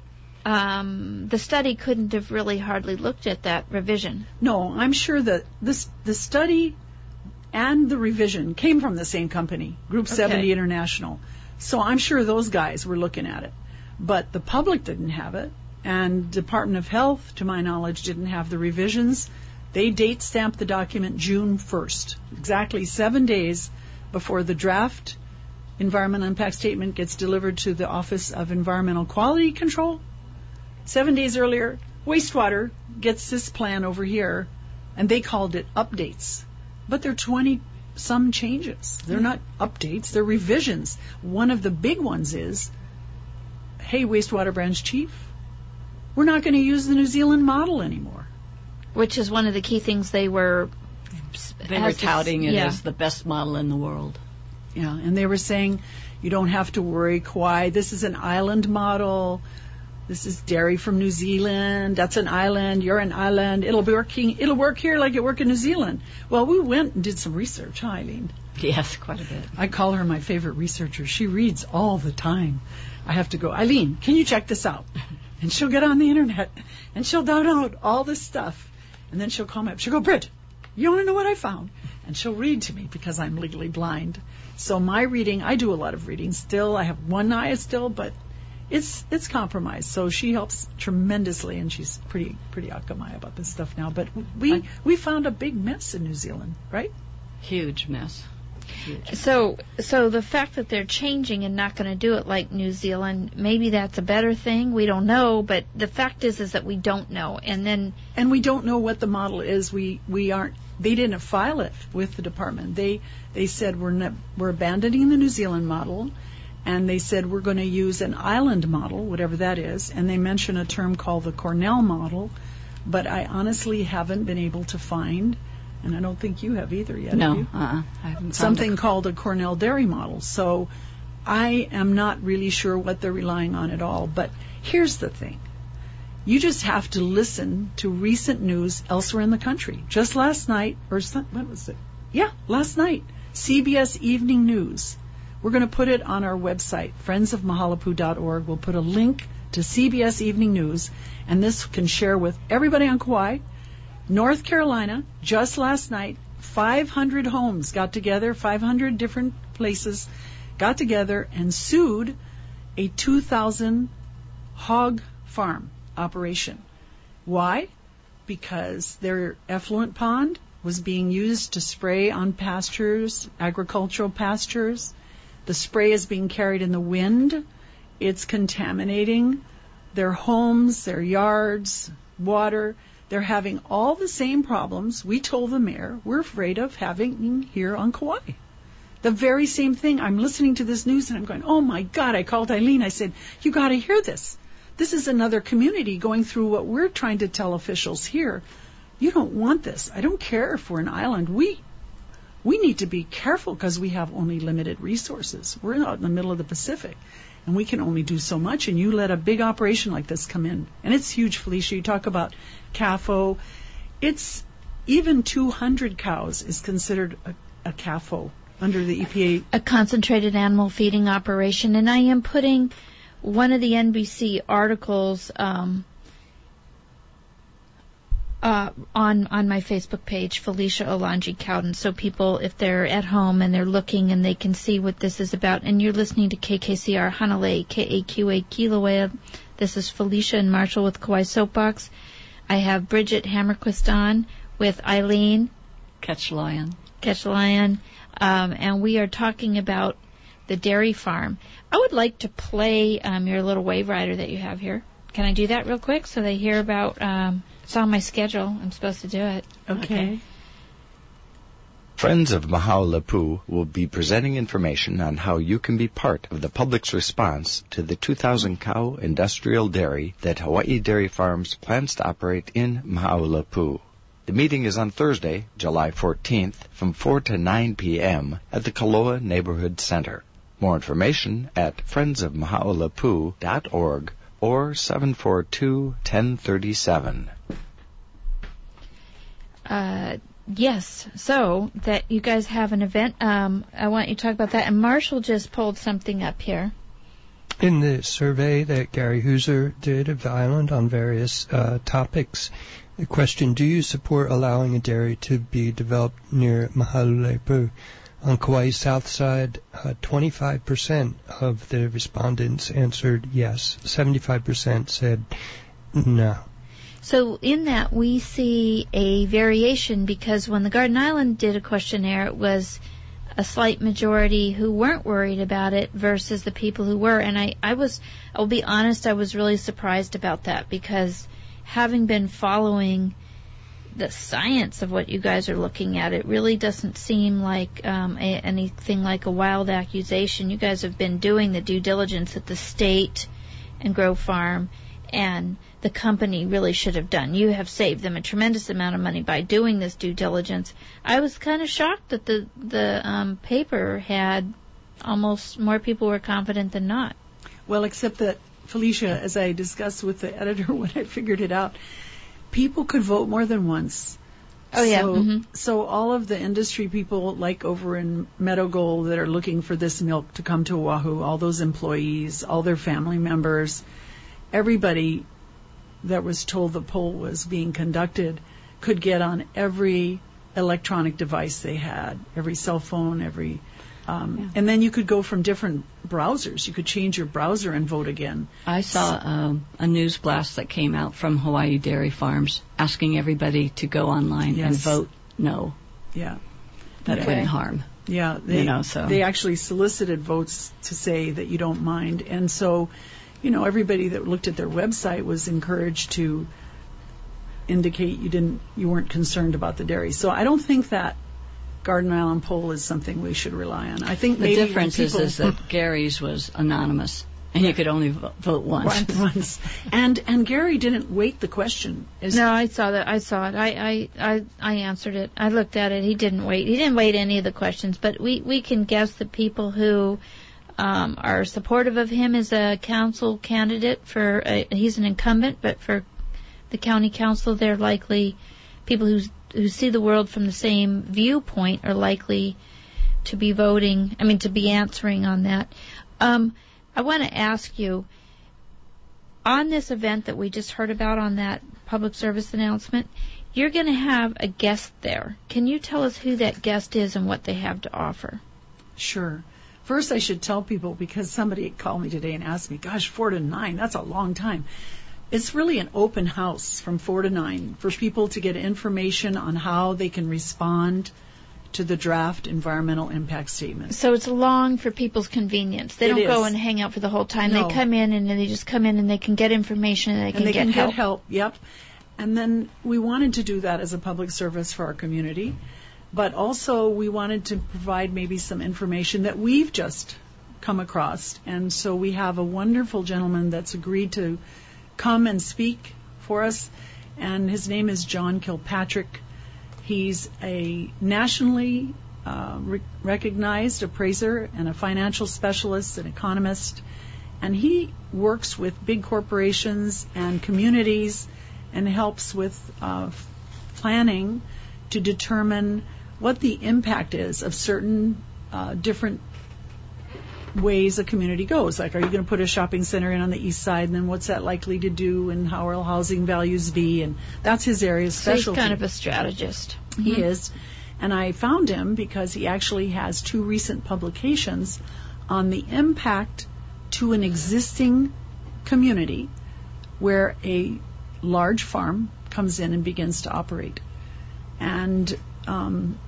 um, the study couldn't have really hardly looked at that revision. No, I'm sure that this the study and the revision came from the same company, Group Okay. seventy International. So I'm sure those guys were looking at it. But the public didn't have it, and Department of Health, to my knowledge, didn't have the revisions. They date stamped the document June first, exactly seven days before the draft environmental impact statement gets delivered to the Office of Environmental Quality Control. Seven days earlier, wastewater gets this plan over here, and they called it updates. But they're twenty some changes. They're not updates, they're revisions. One of the big ones is, hey, wastewater branch chief, we're not going to use the New Zealand model anymore. Which is one of the key things they were... They were touting it yeah. as the best model in the world. Yeah, and they were saying, you don't have to worry, Kauai. This is an island model. This is dairy from New Zealand. That's an island. You're an island. It'll be working. It'll work here like it worked in New Zealand. Well, we went and did some research, huh, Eileen? Yes, quite a bit. I call her my favorite researcher. She reads all the time. I have to go, Eileen, can you check this out? And she'll get on the internet, and she'll download all this stuff. And then she'll call me up. She'll go, Britt, you want to know what I found? And she'll read to me because I'm legally blind. So my reading, I do a lot of reading still. I have one eye still, but it's it's compromised. So she helps tremendously, and she's pretty pretty akamai about this stuff now. But we I, we found a big mess in New Zealand, right? Huge mess. Huge. So, so the fact that they're changing and not going to do it like New Zealand, maybe that's a better thing. We don't know, but the fact is, is that we don't know, and then and we don't know what the model is. We we aren't. They didn't file it with the department. They they said we're not, we're abandoning the New Zealand model, and they said we're going to use an island model, whatever that is. And they mention a term called the Cornell model, but I honestly haven't been able to find. And I don't think you have either yet. No, have you? uh-uh. I haven't Something found called a Cornell dairy model. So I am not really sure what they're relying on at all. But here's the thing. You just have to listen to recent news elsewhere in the country. Just last night, or some, what was it? Yeah, last night, C B S Evening News. We're going to put it on our website, friends of mahalapu dot org. We'll put a link to C B S Evening News, and this can share with everybody on Kauai. North Carolina, just last night, five hundred homes got together, five hundred different places got together and sued a two thousand hog farm operation. Why? Because their effluent pond was being used to spray on pastures, agricultural pastures. The spray is being carried in the wind. It's contaminating their homes, their yards, water. They're having all the same problems we told the mayor we're afraid of having here on Kauai. The very same thing. I'm listening to this news and I'm going, oh my God, I called Eileen. I said, you got to hear this. This is another community going through what we're trying to tell officials here. you don't want this. I don't care if we're an island. We we need to be careful because we have only limited resources. We're out in the middle of the Pacific, and we can only do so much, and you let a big operation like this come in. And it's huge, Felicia. You talk about C A F O. It's even two hundred cows is considered a, a C A F O under the E P A. A concentrated animal feeding operation. And I am putting one of the N B C articles um, uh, on on my Facebook page, Felicia Olanji Cowden, so people, if they're at home and they're looking and they can see what this is about. And you're listening to K K C R Hanalei, K A Q A Kilauea. This is Felicia and Marshall with Kauai Soapbox. I have Bridget Hammerquist on with Eileen Ketchlion. Ketchlion, um, and we are talking about the dairy farm. I would like to play um, your little wave rider that you have here. Can I do that real quick so they hear about, um, it's on my schedule. I'm supposed to do it. Okay. okay. Friends of Mahaulepu will be presenting information on how you can be part of the public's response to the two thousand cow industrial dairy that Hawaii Dairy Farms plans to operate in Mahaulepu. The meeting is on Thursday, July fourteenth, from four to nine p.m. at the Kaloa Neighborhood Center. More information at friends of mahaulepu dot org or seven four two, one zero three seven. Uh, yes, so that you guys have an event. Um, I want you to talk about that. And Marshall just pulled something up here. In the survey that Gary Hooser did of the island on various uh, topics, the question, do you support allowing a dairy to be developed near Mahaulepu? On Kauai's south side, uh, twenty-five percent of the respondents answered yes. seventy-five percent said no. So in that, we see a variation, because when the Garden Island did a questionnaire, it was a slight majority who weren't worried about it versus the people who were. And I, I was, I'll be honest, I was really surprised about that, because having been following the science of what you guys are looking at, it really doesn't seem like um, a, anything like a wild accusation. You guys have been doing the due diligence at the state and Grove Farm, and the company really should have done. You have saved them a tremendous amount of money by doing this due diligence. I was kind of shocked that the the um, paper had almost more people were confident than not. Well, except that, Felicia, as I discussed with the editor when I figured it out, people could vote more than once. Oh, yeah. So, mm-hmm. so all of the industry people, like over in Meadow Gold, that are looking for this milk to come to Oahu, all those employees, all their family members, everybody that was told the poll was being conducted could get on every electronic device they had, every cell phone, every... Um, yeah. And then you could go from different browsers. You could change your browser and vote again. I saw um, a news blast that came out from Hawaii Dairy Farms asking everybody to go online yes. and vote no. Yeah. That okay. wouldn't harm. Yeah. They, you know, so. they actually solicited votes to say that you don't mind. And so, you know, everybody that looked at their website was encouraged to indicate you didn't, you weren't concerned about the dairy. So I don't think that Garden Island poll is something we should rely on. I think the maybe difference people, is, is that Gary's was anonymous, and you could only vote, vote once. once. And and Gary didn't weight the question. Is no, I saw that. I saw it. I, I I I answered it. I looked at it. He didn't weight. He didn't weight any of the questions. But we we can guess the people who um, are supportive of him as a council candidate for. A, he's an incumbent, but for the county council, they're likely people who's. who see the world from the same viewpoint are likely to be voting, I mean, to be answering on that. Um, I want to ask you, on this event that we just heard about on that public service announcement, you're going to have a guest there. Can you tell us who that guest is and what they have to offer? Sure. First, I should tell people, because somebody called me today and asked me, gosh, four to nine, that's a long time. It's really an open house from four to nine for people to get information on how they can respond to the draft environmental impact statement. So it's long for people's convenience. They it don't is. go and hang out for the whole time. No. They come in and they just come in and they can get information and they can, and they get, can help. get help. Yep. And then we wanted to do that as a public service for our community, but also we wanted to provide maybe some information that we've just come across. And so we have a wonderful gentleman that's agreed to come and speak for us. and his name is John Kilpatrick. He's a nationally uh, re- recognized appraiser and a financial specialist, an economist, and he works with big corporations and communities and helps with uh, planning to determine what the impact is of certain uh, different ways a community goes. Like, are you going to put a shopping center in on the east side, and then what's that likely to do, and how will housing values be? And that's his area of specialty. So he's kind of a strategist. He Mm-hmm. is. And I found him because he actually has two recent publications on the impact to an existing community where a large farm comes in and begins to operate. And um,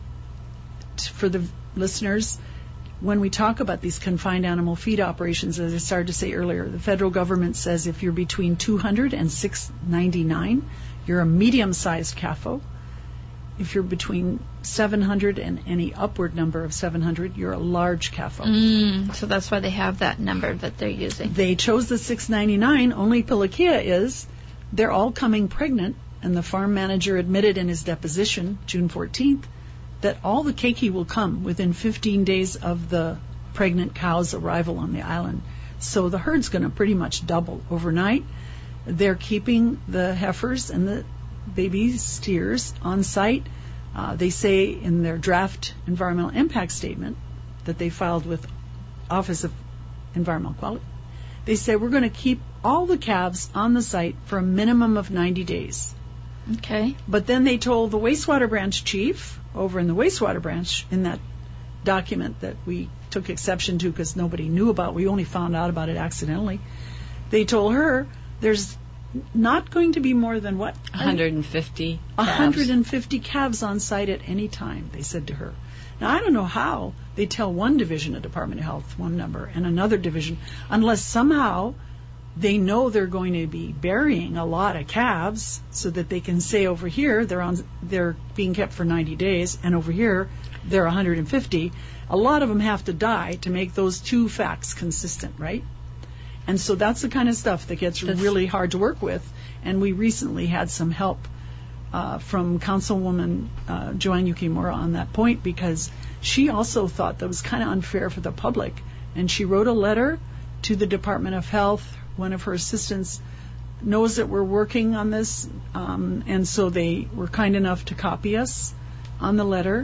t- for the listeners, when we talk about these confined animal feed operations, as I started to say earlier, the federal government says if you're between two hundred and six ninety-nine, you're a medium-sized C A F O. If you're between seven hundred and any upward number of seven hundred, you're a large C A F O. Mm, so that's why they have that number that they're using. They chose the six ninety-nine, only Pilikia is, they're all coming pregnant, and the farm manager admitted in his deposition, June fourteenth, that all the keiki will come within fifteen days of the pregnant cow's arrival on the island. So the herd's going to pretty much double overnight. They're keeping the heifers and the baby steers on site. Uh, they say in their draft environmental impact statement that they filed with Office of Environmental Quality, they say we're going to keep all the calves on the site for a minimum of ninety days. Okay. But then they told the wastewater branch chief over in the wastewater branch in that document that we took exception to because nobody knew about, we only found out about it accidentally, they told her there's not going to be more than what? one hundred fifty one hundred fifty calves on site at any time, they said to her. Now, I don't know how they tell one division of Department of Health one number and another division, unless somehow they know they're going to be burying a lot of calves so that they can say over here they're on they're being kept for ninety days and over here they're one hundred fifty. A lot of them have to die to make those two facts consistent, right? And so that's the kind of stuff that gets that's really hard to work with. And we recently had some help uh, from Councilwoman uh, Joanne Yukimura on that point, because she also thought that was kind of unfair for the public. And she wrote a letter to the Department of Health. One of her assistants knows that we're working on this, um, and so they were kind enough to copy us on the letter.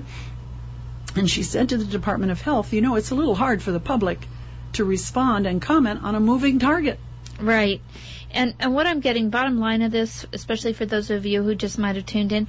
And she said to the Department of Health, you know, it's a little hard for the public to respond and comment on a moving target. Right. And and what I'm getting, bottom line of this, especially for those of you who just might have tuned in,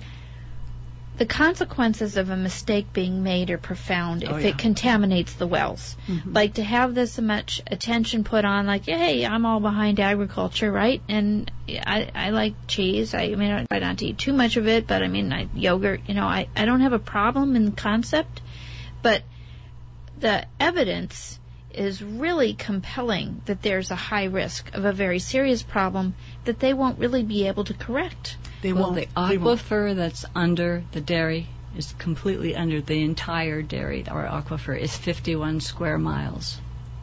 the consequences of a mistake being made are profound if oh, yeah. it contaminates the wells. Mm-hmm. Like, to have this much attention put on, like, hey, I'm all behind agriculture, right? And I, I like cheese. I, I mean, I try not to eat too much of it, but I mean, I, yogurt, you know, I, I don't have a problem in concept, but the evidence is really compelling that there's a high risk of a very serious problem that they won't really be able to correct. They well, won't. the aquifer that's under the dairy is completely under the entire dairy, or aquifer, is fifty-one square miles.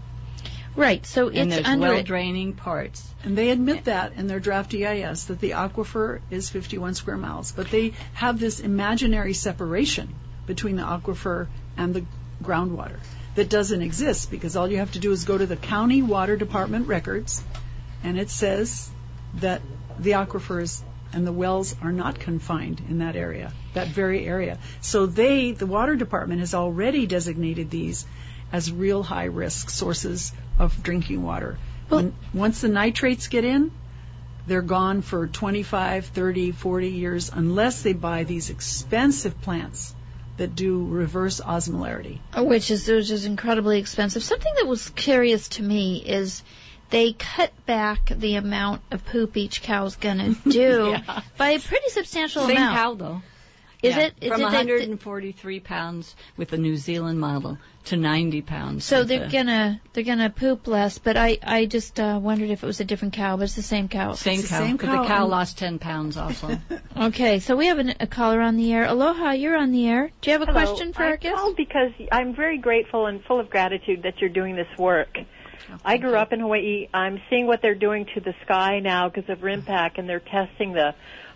Right, so and it's there's under well-draining parts. And they admit that in their draft E I S, that the aquifer is fifty-one square miles. But they have this imaginary separation between the aquifer and the groundwater that doesn't exist, because all you have to do is go to the county water department records, and it says that the aquifers and the wells are not confined in that area, that very area. So they, the water department, has already designated these as real high-risk sources of drinking water. Well, when, once the nitrates get in, they're gone for twenty-five, thirty, forty years, unless they buy these expensive plants that do reverse osmolarity. Which is, which is incredibly expensive. Something that was curious to me is they cut back the amount of poop each cow's going to do yeah. by a pretty substantial Same amount. cow, though. Is yeah. it? Is From it one hundred forty-three that, pounds with the New Zealand model to ninety pounds. So they're the, gonna they're gonna poop less. But I I just uh, wondered if it was a different cow, but it's the same cow. Same it's cow. The same but cow. the cow lost ten pounds also. Okay, so we have an, a caller on the air. Aloha, you're on the air. Do you have a Hello. question for I our guest? called because I'm very grateful and full of gratitude that you're doing this work. Oh, I grew up in Hawaii. I'm seeing what they're doing to the sky now because of RIMPAC, and they're testing the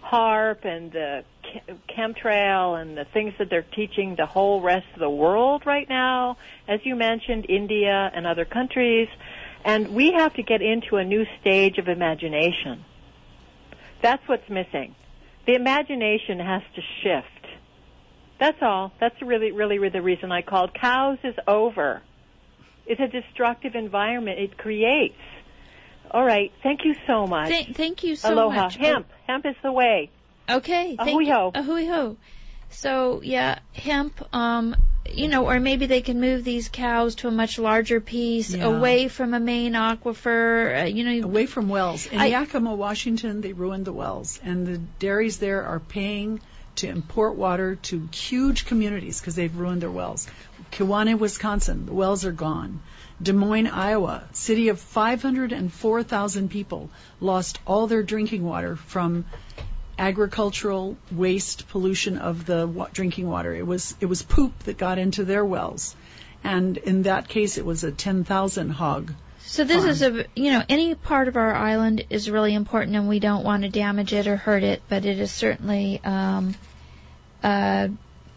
HARP and the chemtrail and the things that they're teaching the whole rest of the world right now, as you mentioned, India and other countries. And we have to get into a new stage of imagination. That's what's missing. The imagination has to shift. That's all. That's really, really the reason I called. Cows is over. It's a destructive environment it creates. All right. Thank you so much. Th- thank you so Aloha. much. Hemp. Hemp is the way. Okay. Thank Ahui ho. You. Ahui ho. So, yeah, hemp, um, you know, or maybe they can move these cows to a much larger piece, Yeah. away from a main aquifer, uh, you know. Away from wells. In I, Yakima, Washington, they ruined the wells, and the dairies there are paying to import water to huge communities because they've ruined their wells. Kewanee, Wisconsin, the wells are gone. Des Moines, Iowa, city of five hundred four thousand people, lost all their drinking water from agricultural waste pollution of the wa- drinking water. It was it was poop that got into their wells, and in that case, it was a ten thousand hog. So this farm. is a, you know, any part of our island is really important, and we don't want to damage it or hurt it, but it is certainly, um, uh,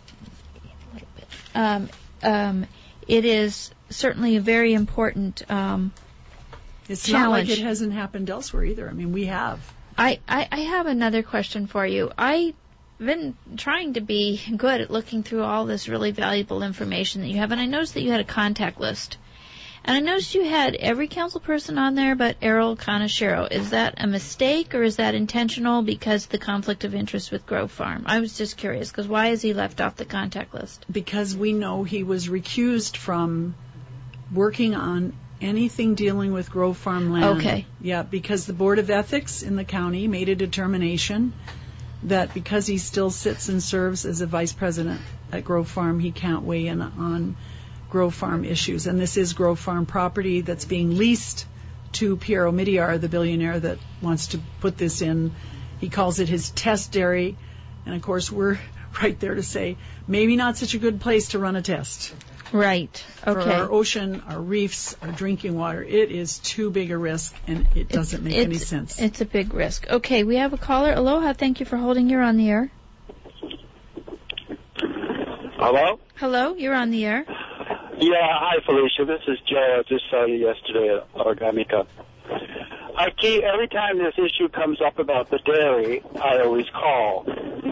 um, um, it is certainly a very important um, It's challenge. not like it hasn't happened elsewhere either. I mean, we have. I, I, I have another question for you. I've been trying to be good at looking through all this really valuable information that you have, and I noticed that you had a contact list. And I noticed you had every council person on there but Errol Kaneshiro. Is that a mistake, or is that intentional because of the conflict of interest with Grove Farm? I was just curious, because why is he left off the contact list? Because we know he was recused from working on anything dealing with Grove Farm land. Okay. Yeah, because the Board of Ethics in the county made a determination that because he still sits and serves as a vice president at Grove Farm, he can't weigh in on Grove Farm issues. And this is Grove Farm property that's being leased to Piero Midyar, the billionaire that wants to put this in. He calls it his test dairy. And, of course, we're right there to say maybe not such a good place to run a test. Right. Okay. For our ocean, our reefs, our drinking water, it is too big a risk, and it doesn't make it's, any sense. It's a big risk. Okay, we have a caller. Aloha, thank you for holding. You're on the air. Hello? Hello, you're on the air. Yeah, hi, Felicia. This is Joe. I just saw you yesterday at Orgamica. I keep, every time this issue comes up about the dairy, I always call.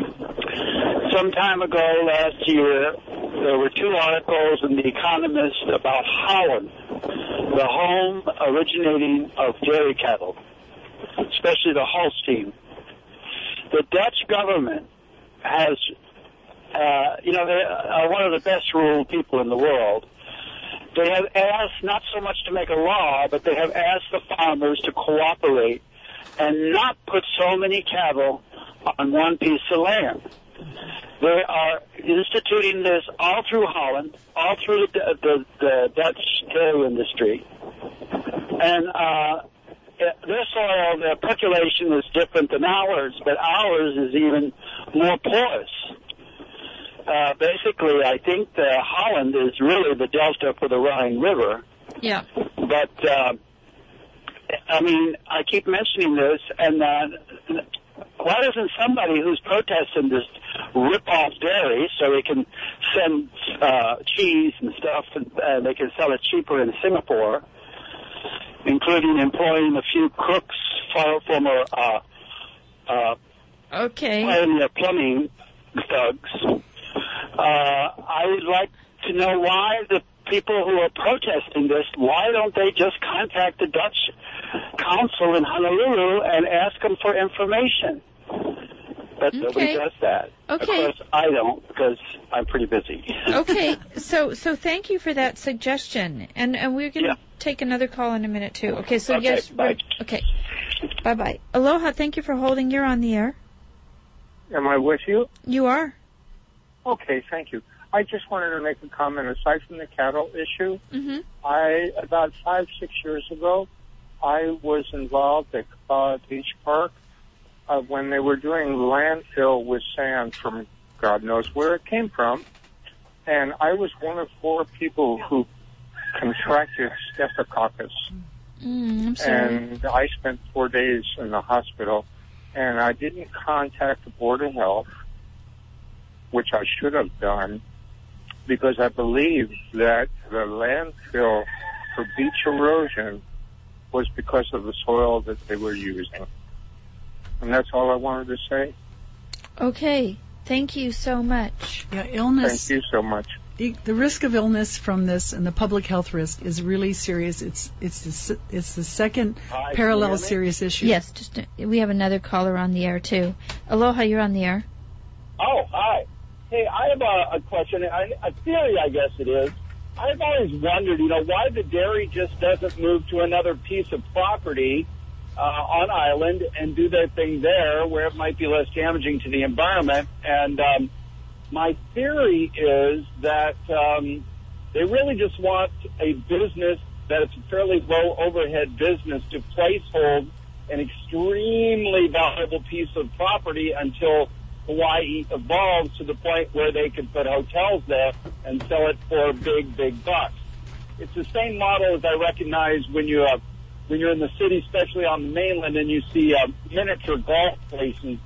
Some time ago, last year, there were two articles in The Economist about Holland, the home originating of dairy cattle, especially the Holstein. The Dutch government has, uh, you know, they are one of the best ruled people in the world. They have asked not so much to make a law, but they have asked the farmers to cooperate and not put so many cattle on one piece of land. They are instituting this all through Holland, all through the, the, the Dutch dairy industry. And uh, their soil, their percolation is different than ours, but ours is even more porous. Uh, basically, I think that Holland is really the delta for the Rhine River. Yeah. But, uh, I mean, I keep mentioning this, and uh, why doesn't somebody who's protesting this rip off dairy so they can send uh, cheese and stuff, and uh, they can sell it cheaper in Singapore, including employing a few crooks, former uh, uh, okay. pioneer plumbing thugs. Uh, I would like to know why the people who are protesting this, why don't they just contact the Dutch consul in Honolulu and ask them for information? But okay. nobody does that. Okay. Of course, I don't, because I'm pretty busy. Okay, so so thank you for that suggestion, and and we're going to yeah. take another call in a minute too. Okay, so okay, yes, bye. Okay, bye bye. Aloha, thank you for holding. You're on the air. Am I with you? You are. Okay, thank you. I just wanted to make a comment. Aside from the cattle issue, mm-hmm. I about five, six years ago, I was involved at uh, Beach Park uh, when they were doing landfill with sand from God knows where it came from, and I was one of four people who contracted Staphylococcus. Mm, I'm sorry. And I spent four days in the hospital. and I didn't contact the Board of Health, which I should have done, because I believe that the landfill for beach erosion was because of the soil that they were using. And that's all I wanted to say. Okay. Thank you so much. Yeah, illness. Thank you so much. The risk of illness from this and the public health risk is really serious. It's it's the, it's the second Hi, parallel serious issue. Yes, just we have another caller on the air too. Aloha, you're on the air. Oh, hi. Hey, I have a, a question, a, a theory, I guess it is. I've always wondered, you know, why the dairy just doesn't move to another piece of property uh, on island and do their thing there, where it might be less damaging to the environment. And um, my theory is that um, they really just want a business that it's a fairly low overhead business to placehold an extremely valuable piece of property until Hawaii evolves to the point where they could put hotels there and sell it for big, big bucks. It's the same model as I recognize when you uh, when you're in the city, especially on the mainland, and you see uh, miniature golf places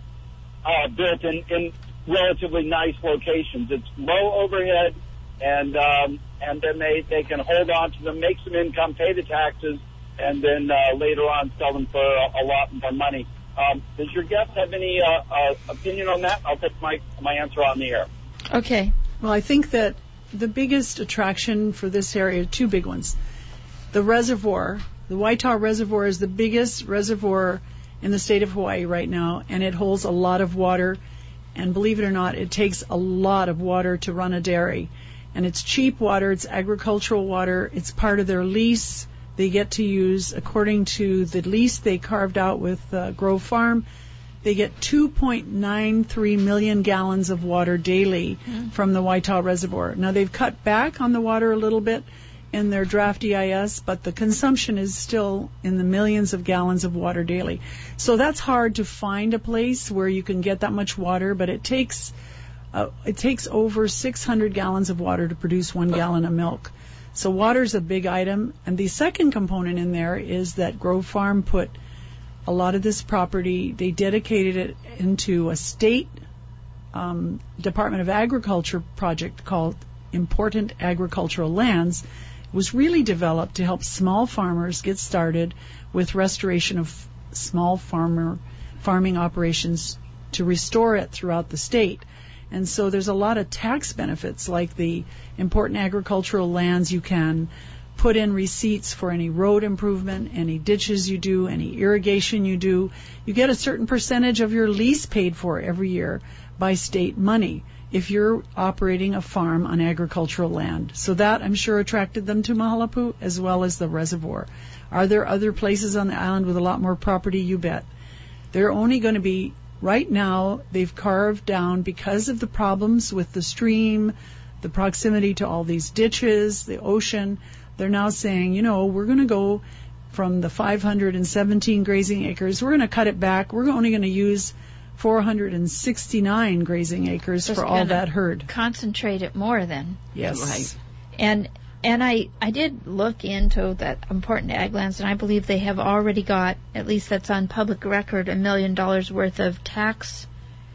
uh, built in, in relatively nice locations. It's low overhead, and um, and then they, they can hold on to them, make some income, pay the taxes, and then uh, later on sell them for a, a lot more money. Um, does your guest have any uh, uh, opinion on that? I'll put my, my answer on the air. Okay. Well, I think that the biggest attraction for this area, two big ones. The reservoir, the Waitau Reservoir is the biggest reservoir in the state of Hawaii right now, and it holds a lot of water. And believe it or not, it takes a lot of water to run a dairy. And it's cheap water, it's agricultural water, it's part of their lease. They get to use, according to the lease they carved out with uh, Grove Farm, they get two point nine three million gallons of water daily mm. from the Waitau Reservoir. Now, they've cut back on the water a little bit in their draft E I S, but the consumption is still in the millions of gallons of water daily. So that's hard to find a place where you can get that much water, but it takes uh, it takes over six hundred gallons of water to produce one gallon of milk. So water's a big item. And the second component in there is that Grove Farm put a lot of this property, they dedicated it into a state um, Department of Agriculture project called Important Agricultural Lands. It was really developed to help small farmers get started with restoration of small farmer farming operations to restore it throughout the state. And so there's a lot of tax benefits, like the important agricultural lands. You can put in receipts for any road improvement, any ditches you do, any irrigation you do. You get a certain percentage of your lease paid for every year by state money if you're operating a farm on agricultural land. So that, I'm sure, attracted them to Mahalapu as well as the reservoir. Are there other places on the island with a lot more property? You bet. They're only going to be... Right now, they've carved down, because of the problems with the stream, the proximity to all these ditches, the ocean, they're now saying, you know, we're going to go from the five hundred seventeen grazing acres, we're going to cut it back. We're only going to use four hundred sixty-nine grazing acres Just for all that herd. Concentrate it more then. Yes. Right. And And I, I did look into that important ag lands, and I believe they have already got, at least that's on public record, a million dollars worth of tax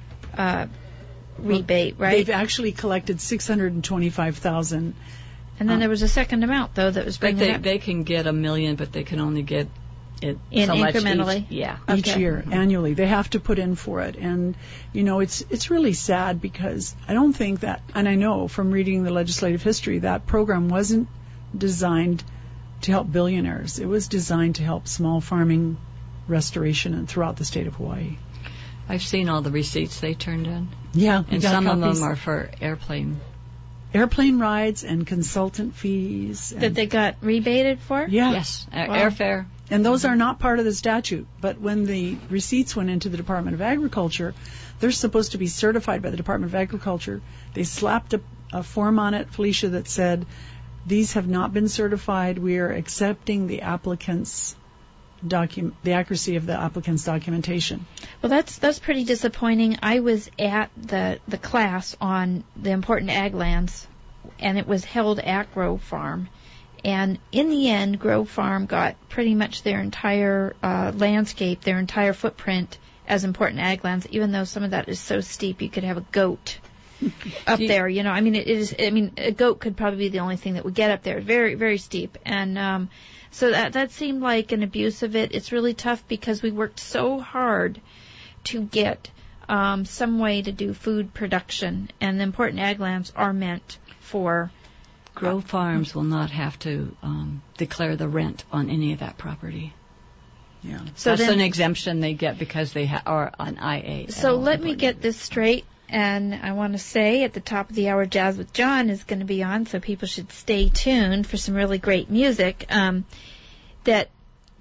uh, rebate, right? They've actually collected six hundred twenty-five thousand dollars. And then um, there was a second amount, though, that was bringing they, up. They can get a million, but they can only get it in so incrementally. Much each, yeah, each okay. year, annually. They have to put in for it. And, you know, it's it's really sad, because I don't think that, and I know from reading the legislative history, that program wasn't designed to help billionaires. It was designed to help small farming restoration and throughout the state of Hawaii. I've seen all the receipts they turned in. Yeah. And some copies. of them are for airplane. Airplane rides and consultant fees. And that they got rebated for? Yeah. Yes. Wow. Airfare. And those are not part of the statute. But when the receipts went into the Department of Agriculture, they're supposed to be certified by the Department of Agriculture. They slapped a, a form on it, Felicia, that said, these have not been certified. We are accepting the applicant's docu- the accuracy of the applicant's documentation. Well, that's that's pretty disappointing. I was at the the class on the important ag lands, and it was held at Grove Farm. And in the end, Grove Farm got pretty much their entire uh, landscape, their entire footprint as important ag lands, even though some of that is so steep you could have a goat up there. You know, I mean, it is. I mean, a goat could probably be the only thing that would get up there. Very, very steep, and um, so that that seemed like an abuse of it. It's really tough because we worked so hard to get um, some way to do food production, and the important ag lands are meant for. Grow farms will not have to um, declare the rent on any of that property. Yeah, so that's then, an exemption they get because they ha- are on I A. So let me get this straight, and I want to say at the top of the hour, Jazz with John is going to be on, so people should stay tuned for some really great music. Um, that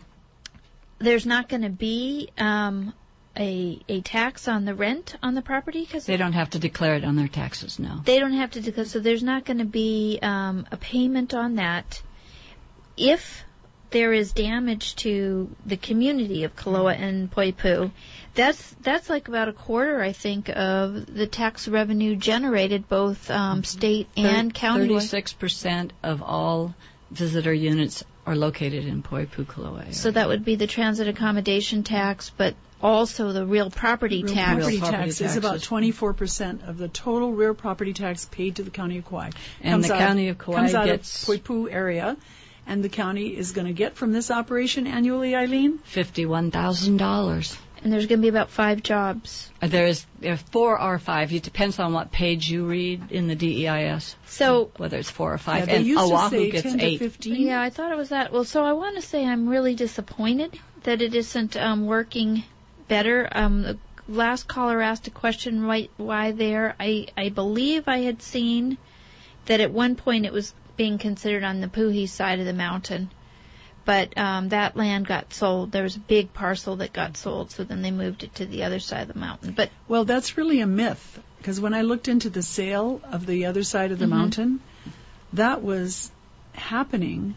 there's not going to be um, a a tax on the rent on the property because they don't have to declare it on their taxes. No, they don't have to declare. So there's not going to be um, a payment on that. If there is damage to the community of Koloa and Poipu, that's that's like about a quarter, I think, of the tax revenue generated, both um, state and county. Thirty-six percent of all visitor units are located in Poipu, Koloa area. So that would be the transit accommodation tax, but also the real property real tax. Property real property tax taxes. is about twenty-four percent of the total real property tax paid to the county of Kauai. And comes the out, county of Kauai comes out gets of Poipu area, and the county is going to get from this operation annually, Eileen, fifty-one thousand dollars. And there's going to be about five jobs. There's there are four or five. It depends on what page you read in the D E I S. So whether it's four or five. Yeah, and they used Oahu to say gets ten eight. to fifteen. Yeah, I thought it was that. Well, so I want to say I'm really disappointed that it isn't um, working better. Um, the last caller asked a question, why, why there. I, I believe I had seen that at one point it was being considered on the Puhi side of the mountain. But um, that land got sold. There was a big parcel that got sold, so then they moved it to the other side of the mountain. But well, that's really a myth, because when I looked into the sale of the other side of the mm-hmm. mountain, that was happening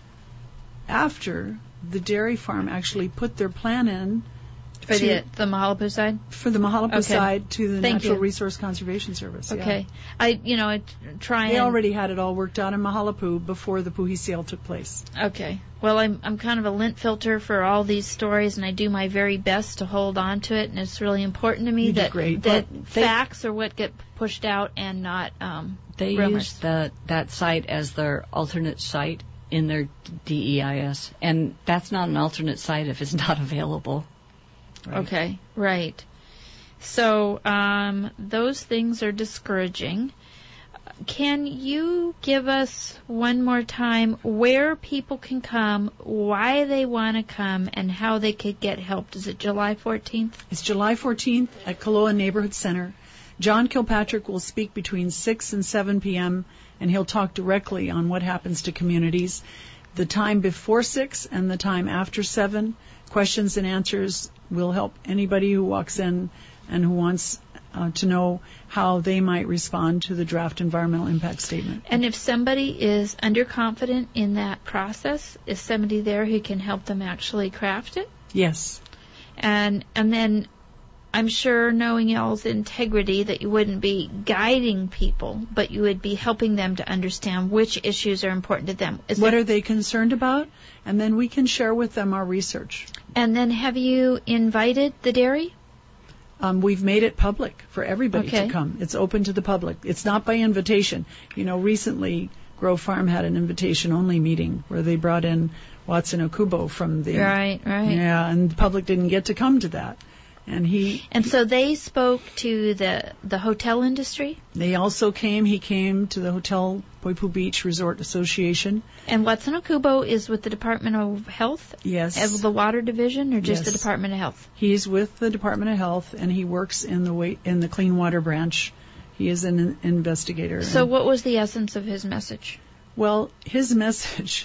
after the dairy farm actually put their plan in for to, the the Mahalapu side? For the Mahalapu okay. side to the Thank Natural you. Resource Conservation Service. Okay. Yeah. I, you know, I try They and... already had it all worked out in Mahalapu before the Puhi sale took place. Okay. Well, I'm I'm kind of a lint filter for all these stories, and I do my very best to hold on to it, and it's really important to me you that, great. that they, facts are what get pushed out and not um, They rumors. use the, that site as their alternate site in their D E I S, and that's not an alternate site if it's not available. Right. Okay, right. So um, those things are discouraging. Can you give us one more time where people can come, why they want to come, and how they could get help? Is it July fourteenth? It's July fourteenth at Koloa Neighborhood Center. John Kilpatrick will speak between six and seven p.m., and he'll talk directly on what happens to communities. The time before six and the time after seven, questions and answers will help anybody who walks in and who wants uh, to know how they might respond to the draft environmental impact statement. And if somebody is underconfident in that process, is somebody there who can help them actually craft it? Yes. And and then I'm sure, knowing y'all's integrity, that you wouldn't be guiding people, but you would be helping them to understand which issues are important to them. Is what there, are they concerned about? And then we can share with them our research. And then have you invited the dairy? Um, we've made it public for everybody okay. to come. It's open to the public. It's not by invitation. You know, recently Grove Farm had an invitation-only meeting where they brought in Watson Okubo from the... Right, right. Yeah, and the public didn't get to come to that. And he and so they spoke to the the hotel industry. They also came. He came to the Hotel Poipu Beach Resort Association. And Watson Okubo is with the Department of Health. Yes. As the Water Division, or just yes. the Department of Health. He's with the Department of Health, and he works in the wa- in the Clean Water branch. He is an investigator. So, what was the essence of his message? Well, his message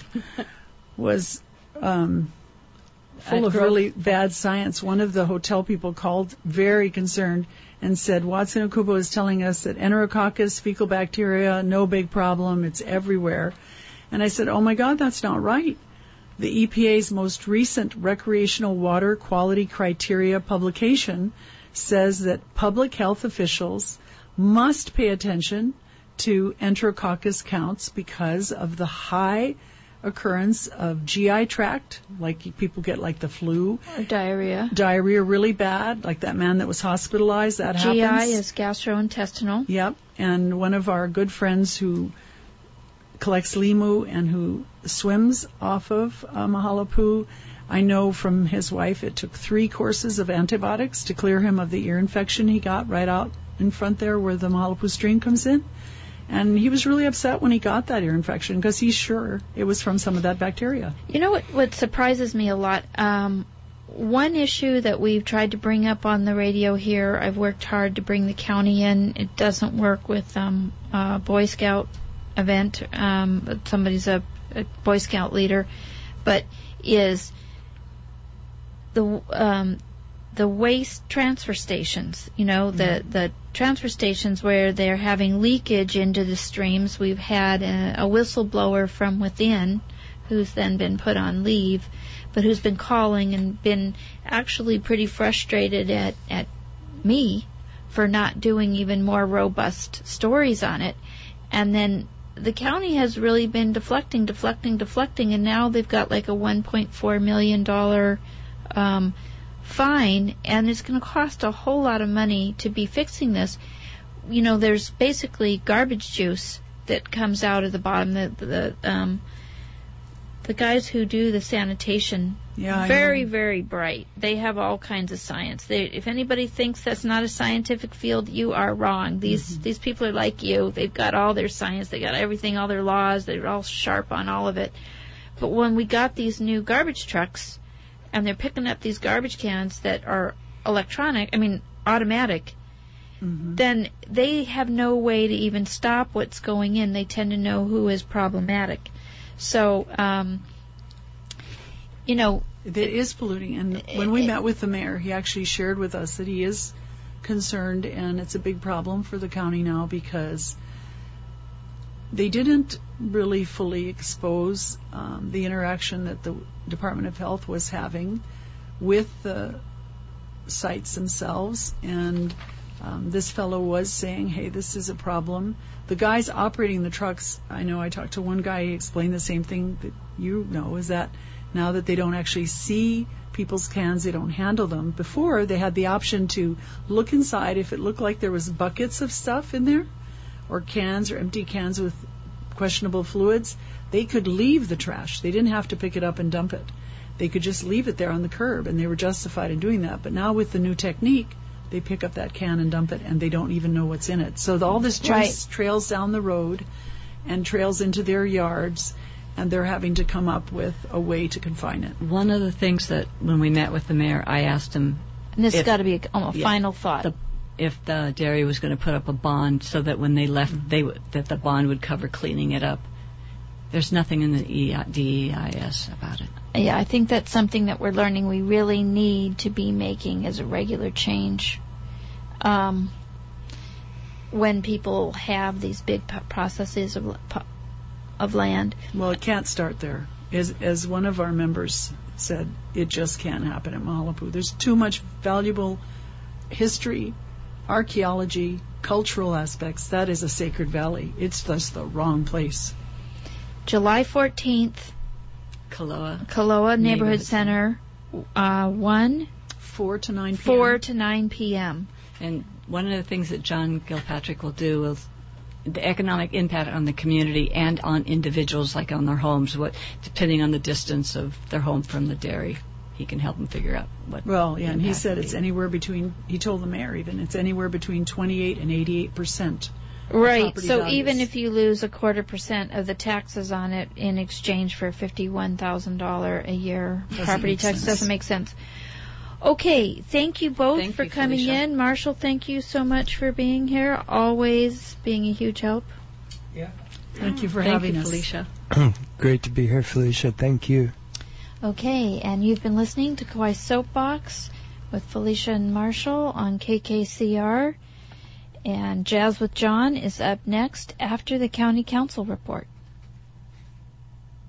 was. Um, full of really bad science. One of the hotel people called very concerned and said, Watson Okubo is telling us that Enterococcus, fecal bacteria, no big problem, it's everywhere. And I said, oh my God, that's not right. The E P A's most recent recreational water quality criteria publication says that public health officials must pay attention to Enterococcus counts because of the high occurrence of G I tract, like people get like the flu. Or diarrhea. Diarrhea really bad, like that man that was hospitalized, that G I happens. is gastrointestinal. Yep, and one of our good friends who collects limu and who swims off of uh, Mahalapu, I know from his wife it took three courses of antibiotics to clear him of the ear infection he got right out in front there where the Mahalapu stream comes in. And he was really upset when he got that ear infection because he's sure it was from some of that bacteria. You know what, what surprises me a lot? Um, one issue that we've tried to bring up on the radio here, I've worked hard to bring the county in. It doesn't work with um, a Boy Scout event. Um, somebody's a, a Boy Scout leader. But is the um, the waste transfer stations, you know, the, mm-hmm. the transfer stations where they're having leakage into the streams. We've had a, a whistleblower from within who's then been put on leave, but who's been calling and been actually pretty frustrated at, at me for not doing even more robust stories on it. And then the county has really been deflecting, deflecting, deflecting, and now they've got like a one point four million dollars um, fine, and it's going to cost a whole lot of money to be fixing this. You know, there's basically garbage juice that comes out of the bottom. The the um, the guys who do the sanitation, yeah, very very bright. They have all kinds of science. They, if anybody thinks that's not a scientific field, you are wrong. These mm-hmm. these people are like you. They've got all their science. They got everything, all their laws. They're all sharp on all of it. But when we got these new garbage trucks, and they're picking up these garbage cans that are electronic, I mean automatic, mm-hmm. then they have no way to even stop what's going in. They tend to know who is problematic. So, um, you know... It is polluting. And when we it, met with the mayor, he actually shared with us that he is concerned, and it's a big problem for the county now because they didn't really fully expose um, the interaction that the Department of Health was having with the sites themselves. And um, this fellow was saying, hey, this is a problem. The guys operating the trucks, I know I talked to one guy, he explained the same thing that you know, is that now that they don't actually see people's cans, they don't handle them. Before, they had the option to look inside. If it looked like there was buckets of stuff in there, or cans or empty cans with questionable fluids, they could leave the trash. They didn't have to pick it up and dump it. They could just leave it there on the curb, and they were justified in doing that. But now with the new technique, they pick up that can and dump it, and they don't even know what's in it. So all this juice right. trails down the road and trails into their yards, and they're having to come up with a way to confine it. One of the things that when we met with the mayor, I asked him... And this has got to be a, oh, a yeah, final thought. The, if the dairy was going to put up a bond so that when they left, mm-hmm. they w- that the bond would cover cleaning it up. There's nothing in the D E I S about it. Yeah, I think that's something that we're learning we really need to be making as a regular change. Um, when people have these big p- processes of of land. Well, it can't start there. As, as one of our members said, it just can't happen at Mahalapu. There's too much valuable history, archaeology, cultural aspects. That is a sacred valley. It's just the wrong place. July fourteenth, Kaloa. Kaloa Neighborhood, Neighborhood Center, uh, one. Four to nine p.m. Four to nine p.m. And one of the things that John Gilpatrick will do is the economic impact on the community and on individuals, like on their homes, what depending on the distance of their home from the dairy, he can help them figure out what. Well, yeah, and he said it's anywhere between. He told the mayor even it's anywhere between twenty-eight and eighty-eight percent. Right. So values. Even if you lose a quarter percent of the taxes on it in exchange for fifty-one thousand dollars a year doesn't property tax, sense. Doesn't make sense. Okay, thank you both thank for you, coming Felicia. in. Marshall, thank you so much for being here. Always being a huge help. Yeah. Thank you for thank having you, us. Felicia. Great to be here, Felicia. Thank you. Okay, and you've been listening to Kauai Soapbox with Felicia and Marshall on K K C R. And Jazz with John is up next after the County Council report.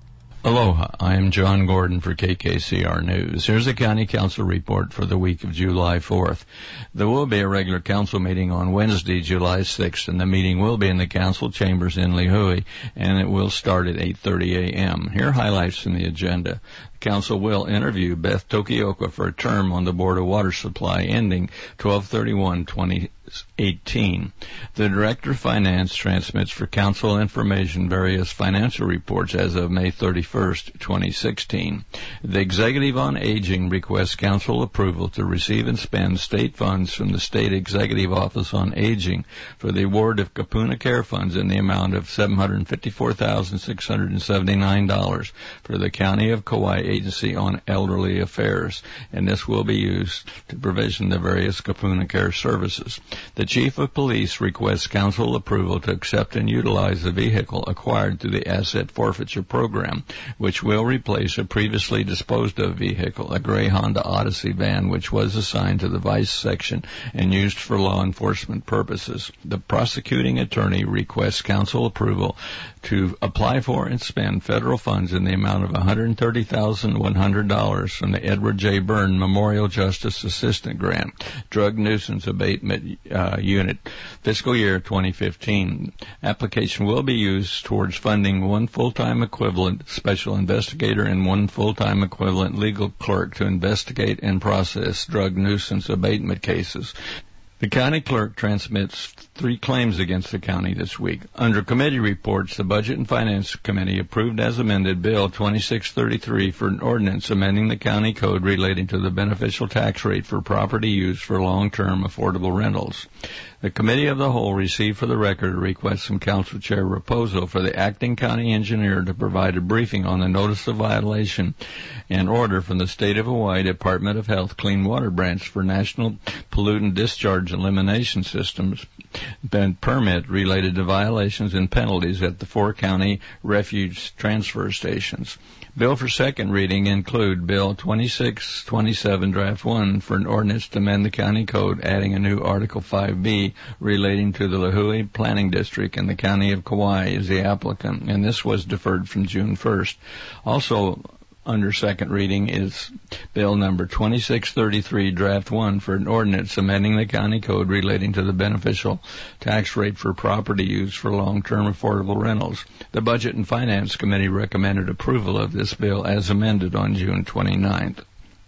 Aloha, I am John Gordon for K K C R News. Here's a County Council report for the week of July fourth. There will be a regular council meeting on Wednesday, July sixth, and the meeting will be in the council chambers in Lihue, and it will start at eight thirty a.m. Here are highlights from the agenda. The council will interview Beth Tokioka for a term on the Board of Water Supply ending twelve thirty-one twenty eighteen. The Director of Finance transmits for council information various financial reports as of May thirty-first, twenty sixteen. The Executive on Aging requests council approval to receive and spend state funds from the State Executive Office on Aging for the award of Kapuna Care Funds in the amount of seven hundred fifty-four thousand six hundred seventy-nine dollars for the County of Kauai Agency on Elderly Affairs, and this will be used to provision the various Kapuna Care services. The Chief of Police requests council approval to accept and utilize the vehicle acquired through the Asset Forfeiture Program, which will replace a previously disposed of vehicle, a gray Honda Odyssey van, which was assigned to the Vice Section and used for law enforcement purposes. The prosecuting attorney requests council approval to apply for and spend federal funds in the amount of one hundred thirty thousand one hundred dollars from the Edward J. Byrne Memorial Justice Assistant Grant, Drug Nuisance Abatement uh, Unit, fiscal year twenty fifteen. Application will be used towards funding one full-time equivalent special investigator and one full-time equivalent legal clerk to investigate and process drug nuisance abatement cases. The county clerk transmits three claims against the county this week. Under committee reports, the Budget and Finance Committee approved as amended Bill twenty-six thirty-three for an ordinance amending the county code relating to the beneficial tax rate for property used for long-term affordable rentals. The Committee of the Whole received for the record a request from Council Chair Raposo for the acting county engineer to provide a briefing on the notice of violation and order from the State of Hawaii Department of Health Clean Water Branch for National Pollutant Discharge Elimination Systems and permit related to violations and penalties at the four county refuge transfer stations. Bill for second reading include Bill twenty-six twenty-seven Draft one for an ordinance to amend the county code, adding a new Article five B relating to the Lihue Planning District, and the County of Kauai is the applicant, and this was deferred from June first. Also under second reading is Bill number twenty-six thirty-three Draft one for an ordinance amending the county code relating to the beneficial tax rate for property used for long-term affordable rentals. The Budget and Finance Committee recommended approval of this bill as amended on June twenty-ninth.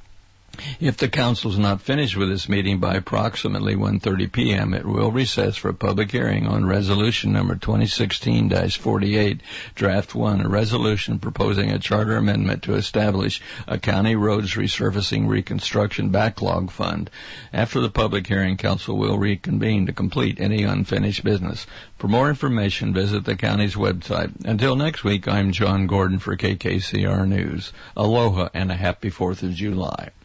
If the council is not finished with this meeting by approximately one thirty p.m., it will recess for a public hearing on resolution number twenty sixteen dash forty-eight, Draft one, a resolution proposing a charter amendment to establish a county roads resurfacing reconstruction backlog fund. After the public hearing, council will reconvene to complete any unfinished business. For more information, visit the county's website. Until next week, I'm John Gordon for K K C R News. Aloha and a happy fourth of July.